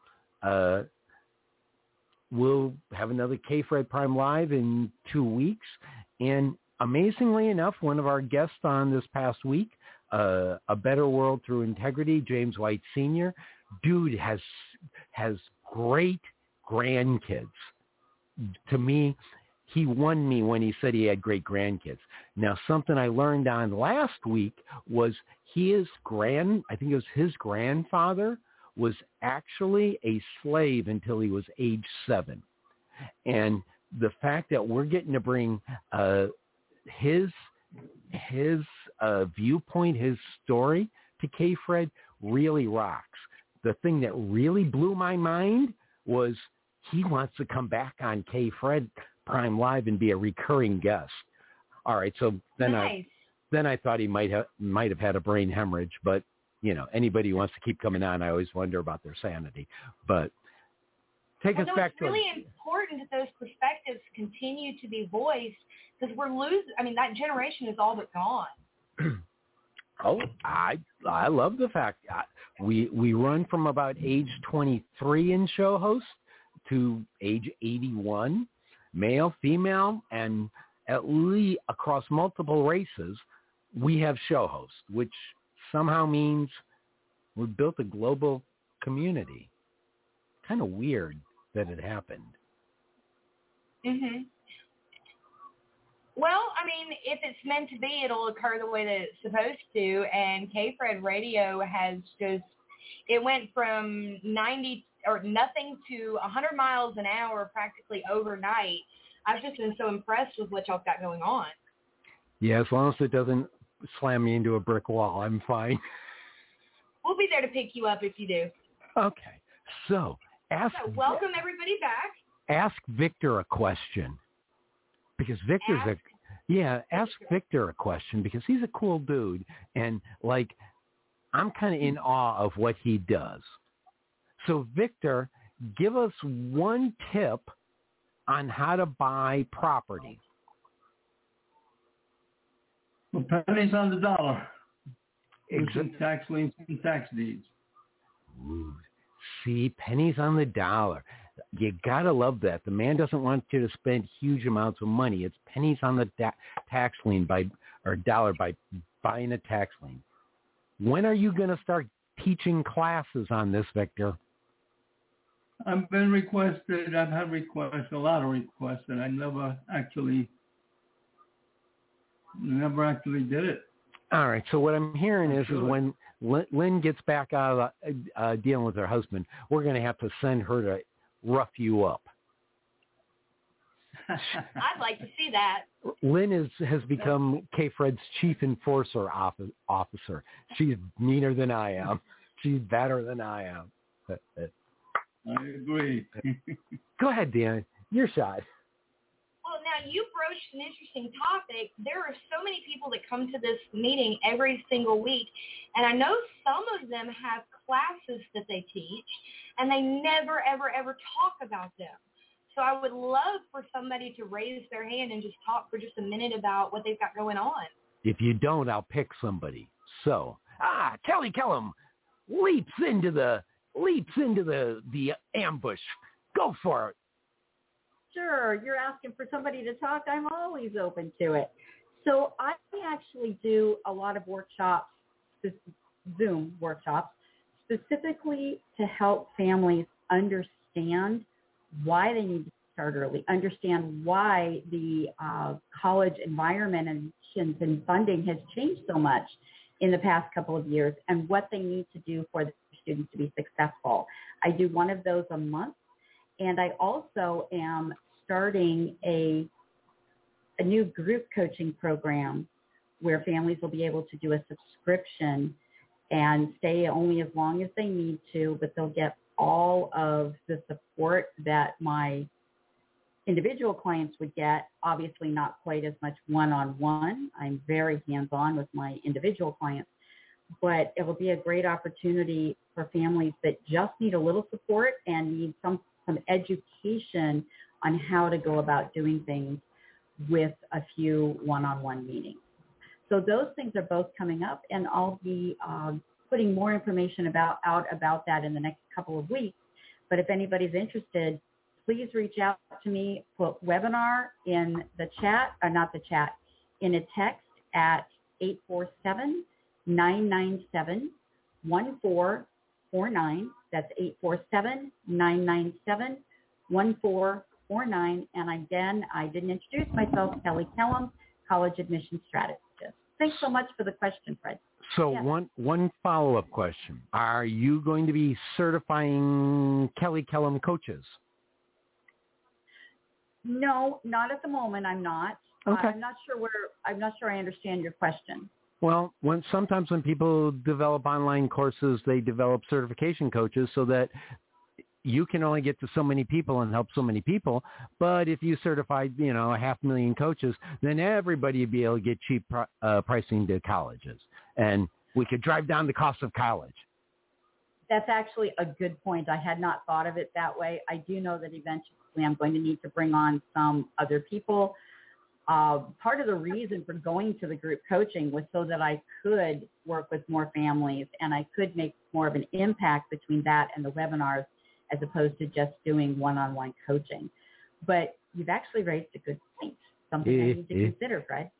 We'll have another K-Fred Prime Live in 2 weeks, and amazingly enough, one of our guests on this past week, A Better World Through Integrity, James White Sr., dude has great grandkids. To me, he won me when he said he had great grandkids. Now, something I learned on last week was I think it was his grandfather was actually a slave until he was age 7. And the fact that we're getting to bring his viewpoint, his story to K-Fred really rocks. The thing that really blew my mind was he wants to come back on K-Fred Prime Live and be a recurring guest. All right, so then I thought he might have had a brain hemorrhage, but anybody who wants to keep coming on, I always wonder about their sanity. But take us back to it's really important important that those perspectives continue to be voiced because we're losing. I mean, that generation is all but gone. Oh, I love the fact we run from about age 23 in show host to age 81, male, female, and at least across multiple races, we have show hosts, which somehow means we've built a global community. Kind of weird that it happened. Mhm. Well, I mean, if it's meant to be, it'll occur the way that it's supposed to. And K-Fred Radio has just, it went from 90 or nothing to 100 miles an hour practically overnight. I've just been so impressed with what y'all got going on. Yeah, as long as it doesn't slam me into a brick wall, I'm fine. We'll be there to pick you up if you do. Okay, so welcome everybody back. Ask Victor a question. Because Victor's ask Victor a question because he's a cool dude. And, like, I'm kind of in awe of what he does. So, Victor, give us one tip on how to buy property. Well, pennies on the dollar. Exactly. Tax liens and tax deeds. Ooh, see, pennies on the dollar. You got to love that. The man doesn't want you to spend huge amounts of money. It's pennies on the tax lien or dollar by buying a tax lien. When are you going to start teaching classes on this, Victor? I've been requested. I've had requests, a lot of requests, and I never actually did it. All right. So what I'm hearing is when Lynn gets back out of dealing with her husband, we're going to have to send her to rough you up. I'd like to see that. Lynn has become K-Fred's chief enforcer officer. She's meaner than I am. She's better than I am. I agree. Go ahead, Dan. Your shot. Well, now you broached an interesting topic. There are so many people that come to this meeting every single week, and I know some of them have classes that they teach, and they never, ever, ever talk about them. So I would love for somebody to raise their hand and just talk for just a minute about what they've got going on. If you don't, I'll pick somebody. So, Kelly Kellum leaps into the ambush. Go for it. Sure, you're asking for somebody to talk. I'm always open to it. So I actually do a lot of workshops, Zoom workshops, specifically to help families understand why they need to start early, understand why the college environment and admissions and funding has changed so much in the past couple of years and what they need to do for the students to be successful. I do one of those a month. And I also am starting a new group coaching program where families will be able to do a subscription and stay only as long as they need to, but they'll get all of the support that my individual clients would get, obviously not quite as much one-on-one. I'm very hands-on with my individual clients, but it will be a great opportunity for families that just need a little support and need some education on how to go about doing things with a few one-on-one meetings. So those things are both coming up, and I'll be putting more information about that in the next couple of weeks. But if anybody's interested, please reach out to me, put webinar in the chat, or not the chat, in a text at 847-997-1449. That's 847-997-1449. And again, I didn't introduce myself, Kelly Kellum, college admissions strategist. Thanks so much for the question, Fred. So yes. one follow-up question. Are you going to be certifying Kelly Kellum coaches? No, not at the moment. I'm not. Okay. I'm not sure I understand your question. Well, sometimes when people develop online courses, they develop certification coaches so that you can only get to so many people and help so many people. But if you certified, 500,000 coaches, then everybody would be able to get cheap pricing to colleges. And we could drive down the cost of college. That's actually a good point. I had not thought of it that way. I do know that eventually I'm going to need to bring on some other people. Part of the reason for going to the group coaching was so that I could work with more families and I could make more of an impact between that and the webinars as opposed to just doing one-on-one coaching. But you've actually raised a good point, something I need to consider, Fred.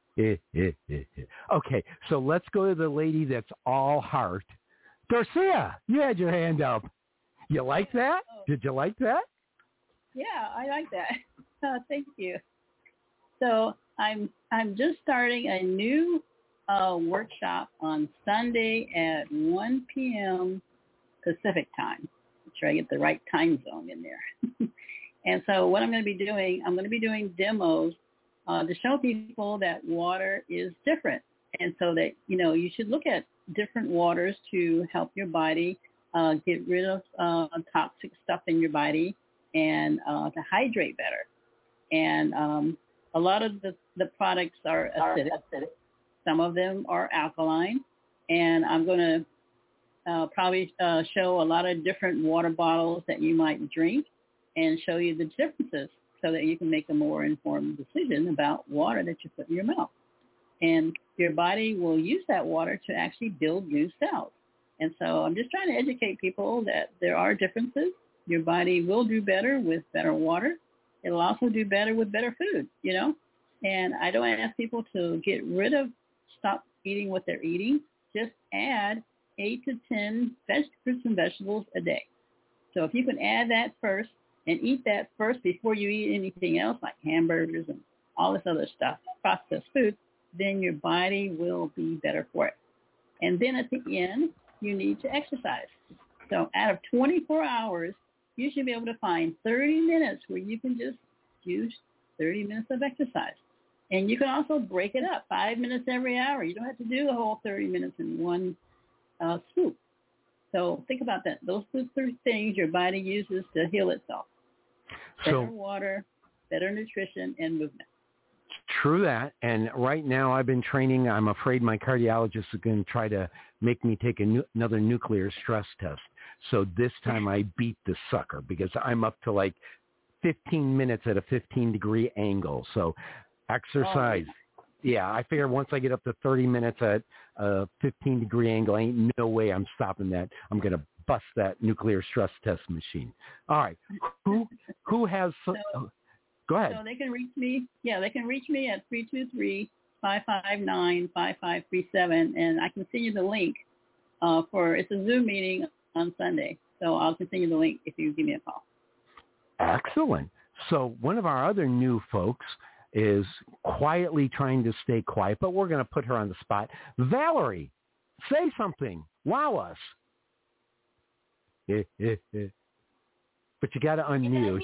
Okay, so let's go to the lady that's all heart. Dorcia, you had your hand up. You like that? Did you like that? Yeah, I like that. Thank you. So I'm just starting a new workshop on Sunday at 1 p.m. Pacific time. Make sure I get the right time zone in there. And so what I'm going to be doing demos to show people that water is different. And so that, you should look at different waters to help your body get rid of toxic stuff in your body and to hydrate better. And a lot of the products are acidic. Some of them are alkaline. And I'm going to probably show a lot of different water bottles that you might drink and show you the differences so that you can make a more informed decision about water that you put in your mouth. And your body will use that water to actually build new cells. And so I'm just trying to educate people that there are differences. Your body will do better with better water. It'll also do better with better food, And I don't ask people to stop eating what they're eating. Just add 8 to 10 fruits and vegetables a day. So if you can add that first and eat that first before you eat anything else like hamburgers and all this other stuff, processed food, then your body will be better for it. And then at the end, you need to exercise. So out of 24 hours, you should be able to find 30 minutes where you can just use 30 minutes of exercise. And you can also break it up, 5 minutes every hour. You don't have to do the whole 30 minutes in one swoop. So think about that. Those 3 things your body uses to heal itself. Better water, better nutrition, and movement. True that. And right now I've been training. I'm afraid my cardiologist is going to try to make me take another nuclear stress test. So this time I beat the sucker because I'm up to like 15 minutes at a 15-degree angle. So exercise. Oh. Yeah, I figure once I get up to 30 minutes at a 15-degree angle, ain't no way I'm stopping that. I'm going to bust that nuclear stress test machine. All right. Who has... Go ahead. So they can reach me. Yeah, they can reach me at 323-559-5537, and I can send you the link it's a Zoom meeting on Sunday. So I'll send you the link if you give me a call. Excellent. So one of our other new folks is quietly trying to stay quiet, but we're going to put her on the spot. Valerie, say something. Wow us. But you got to unmute.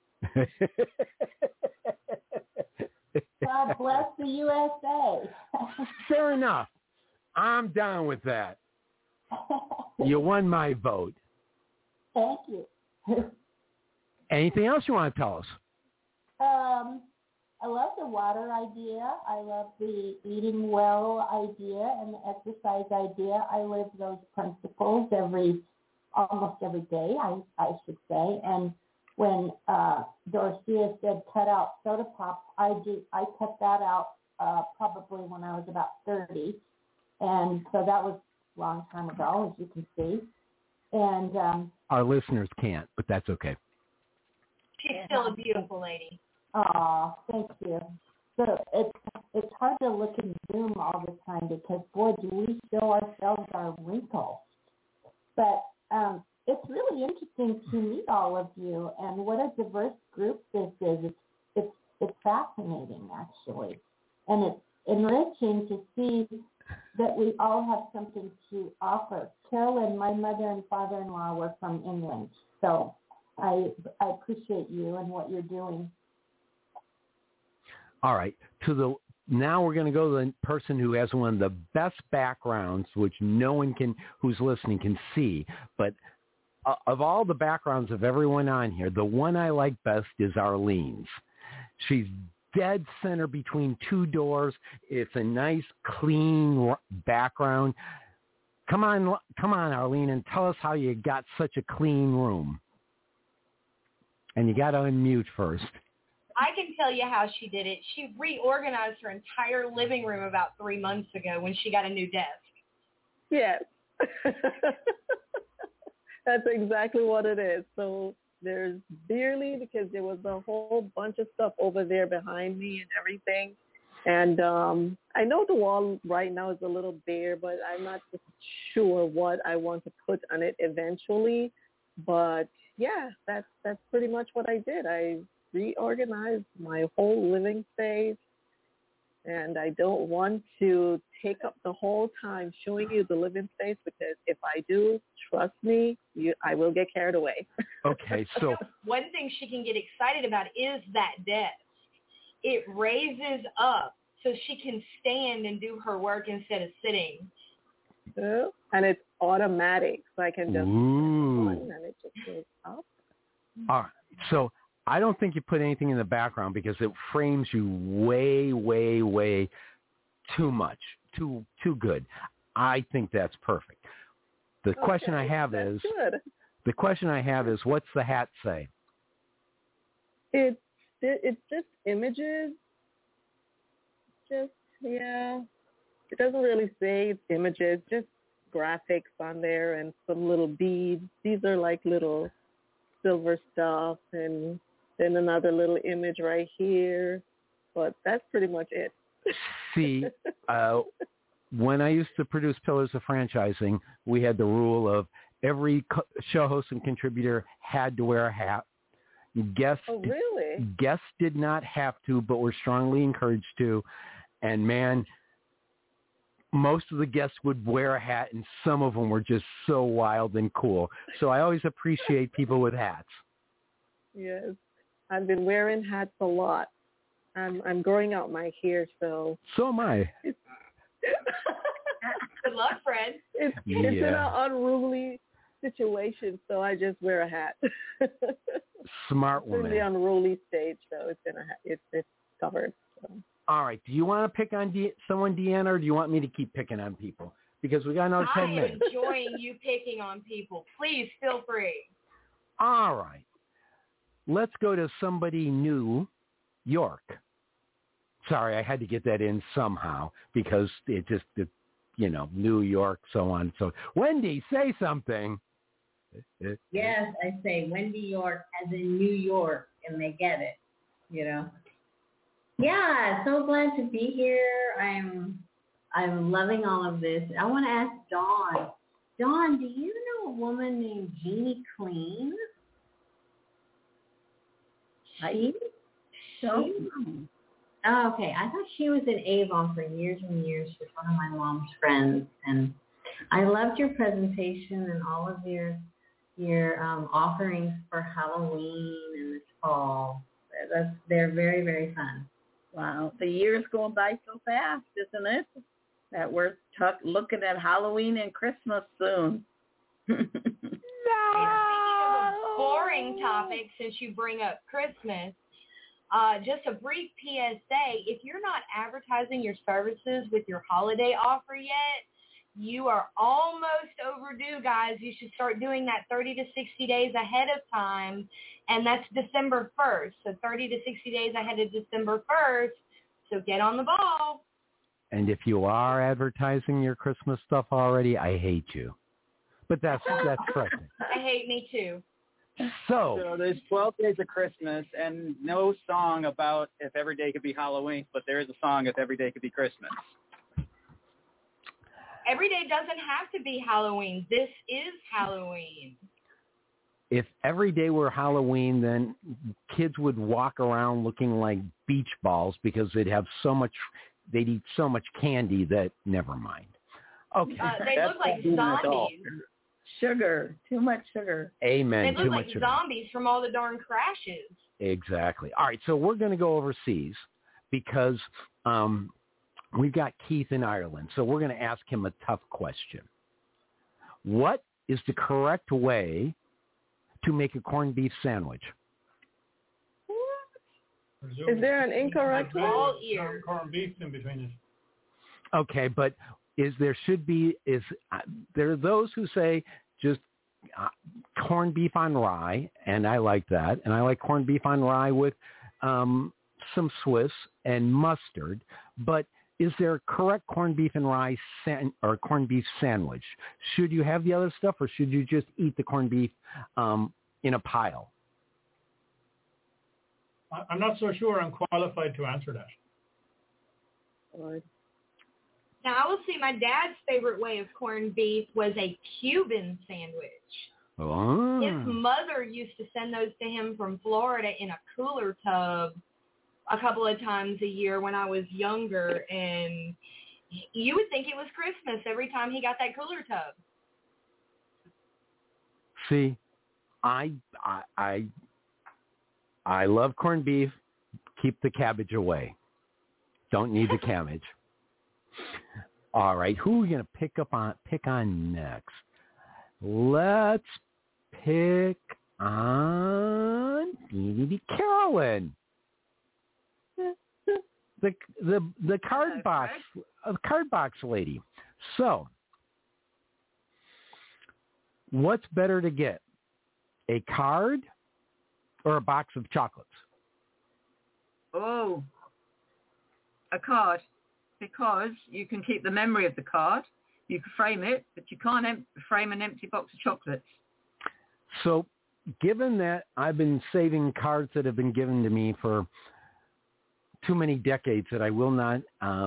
God bless the USA. Fair enough. I'm down with that. You won my vote. Thank you. Anything else you want to tell us? I love the water idea. I love the eating well idea and the exercise idea. I live those principles almost every day, I should say. And when Dorcia said cut out soda pop, I cut that out probably when I was about 30. And so that was a long time ago, as you can see. And our listeners can't, but that's okay. She's still a beautiful lady. Oh, thank you. So it's hard to look in Zoom all the time because, boy, do we show ourselves our wrinkles. But it's really interesting to meet all of you, and what a diverse group this is. It's fascinating, actually, and it's enriching to see that we all have something to offer. Carolyn, my mother and father-in-law were from England, so I appreciate you and what you're doing. All right. Now we're going to go to the person who has one of the best backgrounds, which no one who's listening can see. But of all the backgrounds of everyone on here, the one I like best is Arlene's. She's dead center between two doors. It's a nice, clean background. Come on, Arlene, and tell us how you got such a clean room. And you got to unmute first. I can tell you how she did it. She reorganized her entire living room about 3 months ago when she got a new desk. Yes. That's exactly what it is. So there's barely, because there was a whole bunch of stuff over there behind me and everything. And I know the wall right now is a little bare, but I'm not sure what I want to put on it eventually. But yeah, that's pretty much what I did. I reorganized my whole living space, and I don't want to take up the whole time showing you the living space, because if I do, trust me, I will get carried away. Okay, so one thing she can get excited about is that desk. It raises up so she can stand and do her work instead of sitting. And it's automatic, so I can just and it just goes up. All right, so I don't think you put anything in the background because it frames you way, way, way too much, too good. I think that's perfect. The question I have is, what's the hat say? It's just images. It doesn't really say it's images, just graphics on there and some little beads. These are like little silver stuff, and then another little image right here. But that's pretty much it. See, when I used to produce Pillars of Franchising, we had the rule of every show host and contributor had to wear a hat. Guests did not have to, but were strongly encouraged to. And man, most of the guests would wear a hat, and some of them were just so wild and cool. So I always appreciate people with hats. Yes, I've been wearing hats a lot. I'm growing out my hair, so. So am I. Good luck, Fred. It's in an unruly situation, so I just wear a hat. Smart woman. It's in the unruly stage, so it's covered. So. All right. Do you want to pick on someone, Deanna, or do you want me to keep picking on people? Because we got another 10 minutes. I am enjoying you picking on people. Please feel free. All right. Let's go to somebody new, York. Sorry, I had to get that in somehow because New York, so on. So, Wendy, say something. Yes, I say Wendy York as in New York, and they get it, Yeah, so glad to be here. I'm loving all of this. I want to ask Dawn. Dawn, do you know a woman named Jeannie Clean? Oh, okay. I thought she was in Avon for years and years. She's one of my mom's friends, and I loved your presentation and all of your offerings for Halloween and this fall. They're very, very fun. Wow, the year's going by so fast, isn't it? That we're looking at Halloween and Christmas soon. Speaking of a boring topic, since you bring up Christmas, just a brief PSA, if you're not advertising your services with your holiday offer yet, you are almost overdue, guys. You should start doing that 30 to 60 days ahead of time, and that's December 1st. So 30 to 60 days ahead of December 1st, so get on the ball. And if you are advertising your Christmas stuff already, I hate you. But that's correct. I hate me too. So there's 12 days of Christmas and no song about if every day could be Halloween, but there is a song if every day could be Christmas. Every day doesn't have to be Halloween. This is Halloween. If every day were Halloween, then kids would walk around looking like beach balls because they'd eat so much candy that never mind. Okay. They look like zombies. Sugar, too much sugar. Amen. They look like zombies from all the darn crashes. Exactly. All right, so we're going to go overseas because we've got Keith in Ireland. So we're going to ask him a tough question. What is the correct way to make a corned beef sandwich? Is there an incorrect way? All ears. Corned beef in between it. Okay, but there are those who say just corned beef on rye, and I like that, and I like corned beef on rye with some Swiss and mustard. But is there a correct corned beef and rye or corned beef sandwich? Should you have the other stuff, or should you just eat the corned beef in a pile? I'm not so sure I'm qualified to answer that. Now, I will say my dad's favorite way of corned beef was a Cuban sandwich. Oh. His mother used to send those to him from Florida in a cooler tub a couple of times a year when I was younger, and you would think it was Christmas every time he got that cooler tub. See, I love corned beef. Keep the cabbage away. Don't need the cabbage. All right, who are we going to pick on next? Let's pick on Carolyn, the card box lady. So, what's better to get, a card or a box of chocolates? Oh, a card. Because you can keep the memory of the card, you can frame it, but you can't frame an empty box of chocolates. So, given that I've been saving cards that have been given to me for too many decades that I will not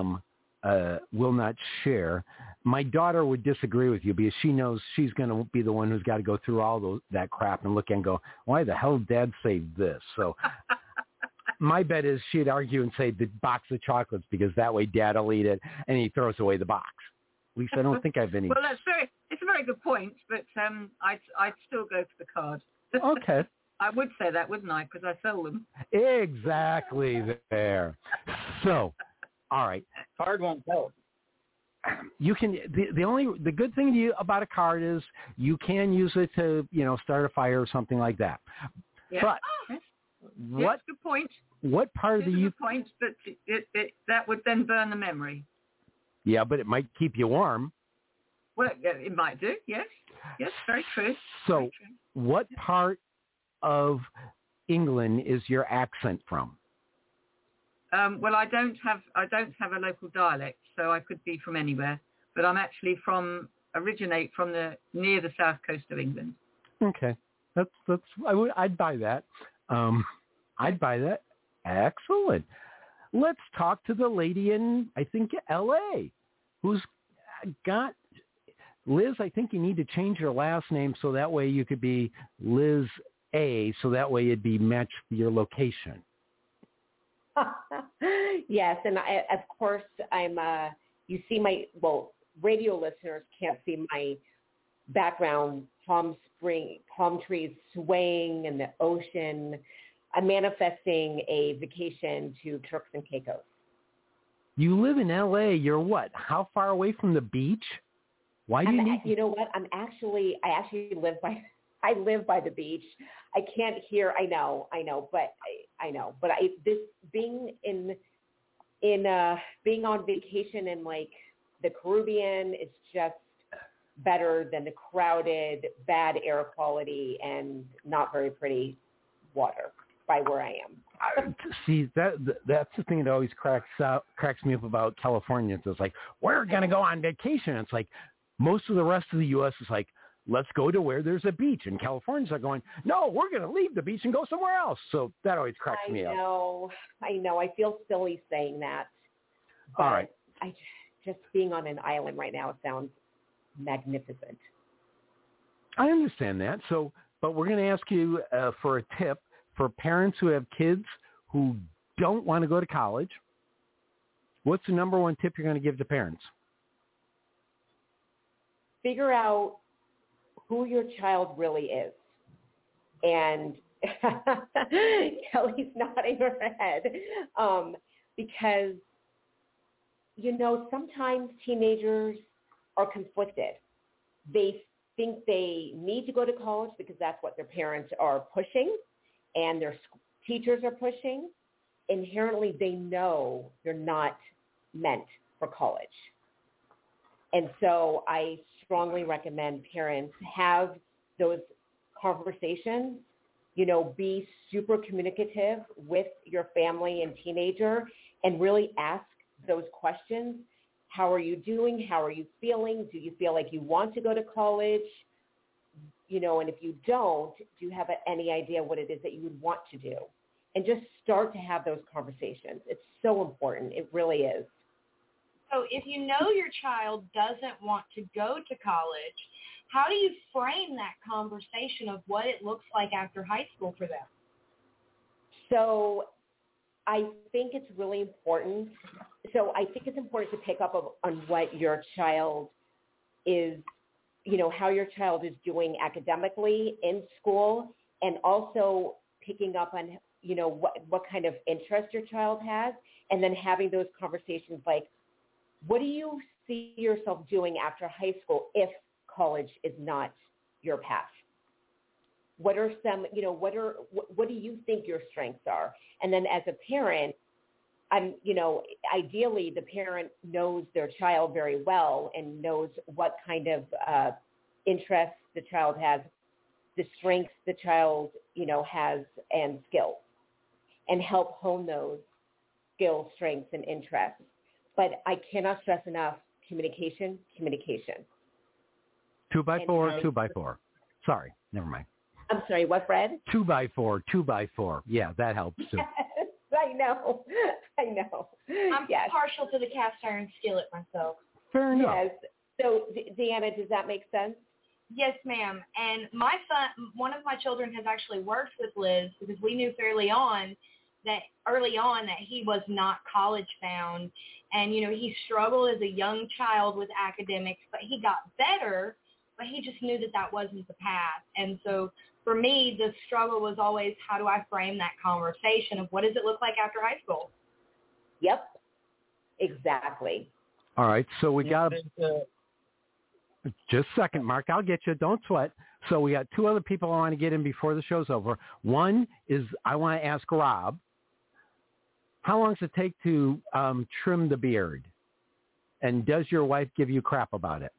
share, my daughter would disagree with you because she knows she's going to be the one who's got to go through all that crap and look and go, why the hell did Dad save this? So. My bet is she'd argue and say the box of chocolates because that way Dad will eat it and he throws away the box. At least I don't think I've any. Well, it's a very good point, but I'd still go for the card. Okay. I would say that, wouldn't I? Because I sell them. Exactly there. So, all right. Card won't help. You can the good thing about a card is you can use it to start a fire or something like that. Yeah. But yes, good point. What part of the good point, but that would then burn the memory. Yeah, but it might keep you warm. Well, it might do. Yes, very true. So, very true. What part of England is your accent from? Well, I don't have a local dialect, so I could be from anywhere. But I'm actually originate from near the south coast of England. Okay, I'd buy that. I'd buy that. Excellent. Let's talk to the lady in, I think, L.A., who's got Liz. I think you need to change your last name so that way you could be Liz A. So that way it'd be matched your location. Yes, and of course I'm. You see radio listeners can't see my background: palm trees swaying, and the ocean. I'm manifesting a vacation to Turks and Caicos. You live in L.A. You're what? How far away from the beach? Why do you need? You know what? I actually live by. I live by the beach. I can't hear. I know. But being being on vacation in like the Caribbean is just better than the crowded, bad air quality and not very pretty water by where I am. See, that's the thing that always cracks me up about California. It's like, we're going to go on vacation. It's like most of the rest of the U.S. is like, let's go to where there's a beach. And Californians are going, no, we're going to leave the beach and go somewhere else. So that always cracks me up. I know. I feel silly saying that. But all right. Just being on an island right now sounds magnificent. I understand that. So, but we're going to ask you for a tip for parents who have kids who don't want to go to college. What's the number one tip you're going to give to parents? Figure out who your child really is. And Kelly's nodding her head because, sometimes teenagers are conflicted. They think they need to go to college because that's what their parents are pushing and their teachers are pushing. Inherently, they know they're not meant for college. And so I strongly recommend parents have those conversations, be super communicative with your family and teenager and really ask those questions. How are you doing? How are you feeling? Do you feel like you want to go to college? And if you don't, do you have any idea what it is that you would want to do? And just start to have those conversations. It's so important. It really is. So if you know your child doesn't want to go to college, how do you frame that conversation of what it looks like after high school for them? So I think it's really important. So I think it's important to pick up on what your child is, how your child is doing academically in school, and also picking up on, what kind of interest your child has, and then having those conversations like, what do you see yourself doing after high school if college is not your path? What are some, what do you think your strengths are? And then as a parent, ideally the parent knows their child very well and knows what kind of interests the child has, the strengths the child, has, and skills, and help hone those skills, strengths, and interests. But I cannot stress enough, communication. 2x4, 2x4. Sorry, never mind. I'm sorry, what, Fred? 2x4. Yeah, that helps too. I know. I'm partial to the cast iron skillet myself. Fair enough. Yes. So, Deanna, does that make sense? Yes, ma'am. And my son, one of my children has actually worked with Liz because we knew early on that he was not college bound. And, he struggled as a young child with academics, but he got better, but he just knew that wasn't the path. And so for me, the struggle was always, how do I frame that conversation of what does it look like after high school? Yep, exactly. All right, so we got just a second, Mark. I'll get you. Don't sweat. So we got two other people I want to get in before the show's over. One is I want to ask Rob, how long does it take to trim the beard? And does your wife give you crap about it?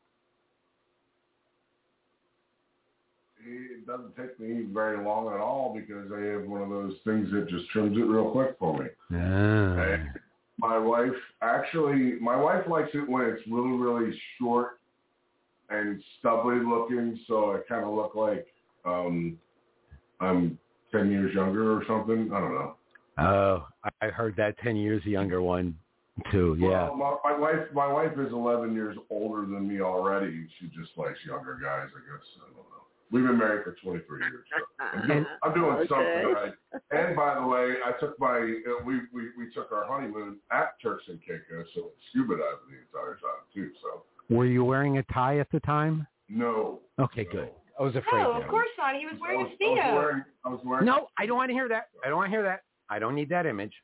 It doesn't take me very long at all because I have one of those things that just trims it real quick for me. And my wife likes it when it's really, really short and stubbly looking, so I kind of look like I'm 10 years younger or something. I don't know. Oh, I heard that 10 years younger one too. Yeah. Well, my wife is 11 years older than me already. She just likes younger guys, I guess. I don't know. We've been married for 23 years. So I'm doing something right. And by the way, I took we took our honeymoon at Turks and Caicos, so scuba diving the entire time too. So. Were you wearing a tie at the time? No. Okay, good. I was afraid. No, of course not. He was wearing a Speedo. I was wearing. No, I don't want to hear that. I don't need that image.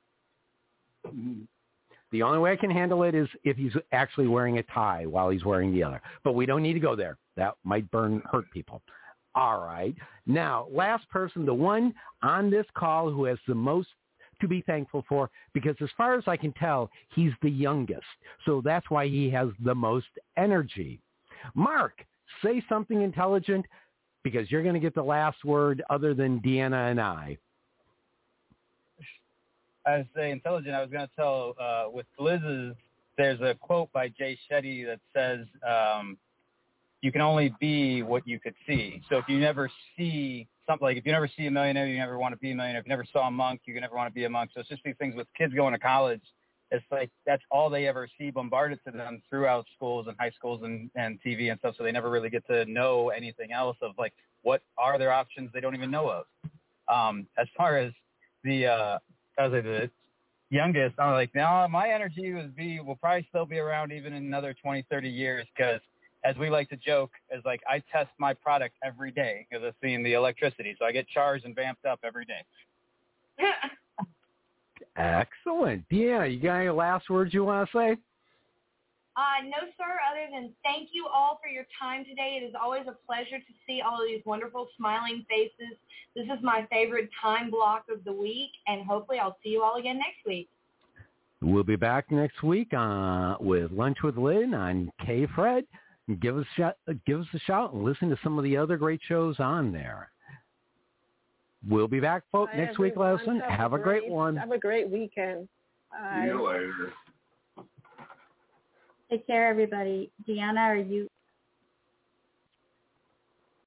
The only way I can handle it is if he's actually wearing a tie while he's wearing the other. But we don't need to go there. That might hurt people. All right. Now, last person, the one on this call who has the most to be thankful for, because as far as I can tell, he's the youngest. So that's why he has the most energy. Mark, say something intelligent because you're going to get the last word other than Deanna and I. I was saying intelligent. I was going to tell with Liz's, there's a quote by Jay Shetty that says, you can only be what you could see. So if you never see something, like if you never see a millionaire, you never want to be a millionaire. If you never saw a monk, you can never want to be a monk. So it's just these things with kids going to college. It's like that's all they ever see bombarded to them throughout schools and high schools and TV and stuff. So they never really get to know anything else of like what are their options they don't even know of. As far as the youngest, I'm like, no, my energy will probably still be around even in another 20, 30 years because as we like to joke, is like I test my product every day because I've seen the electricity. So I get charged and vamped up every day. Excellent. Deanna, you got any last words you want to say? No, sir, other than thank you all for your time today. It is always a pleasure to see all of these wonderful smiling faces. This is my favorite time block of the week, and hopefully I'll see you all again next week. We'll be back next week with Lunch with Lynn on K-Fred. Give us a shout and listen to some of the other great shows on there. We'll be back, folks, next week, Leslie. Have a great one. Have a great weekend. Bye. See you later. Take care, everybody. Deanna, are you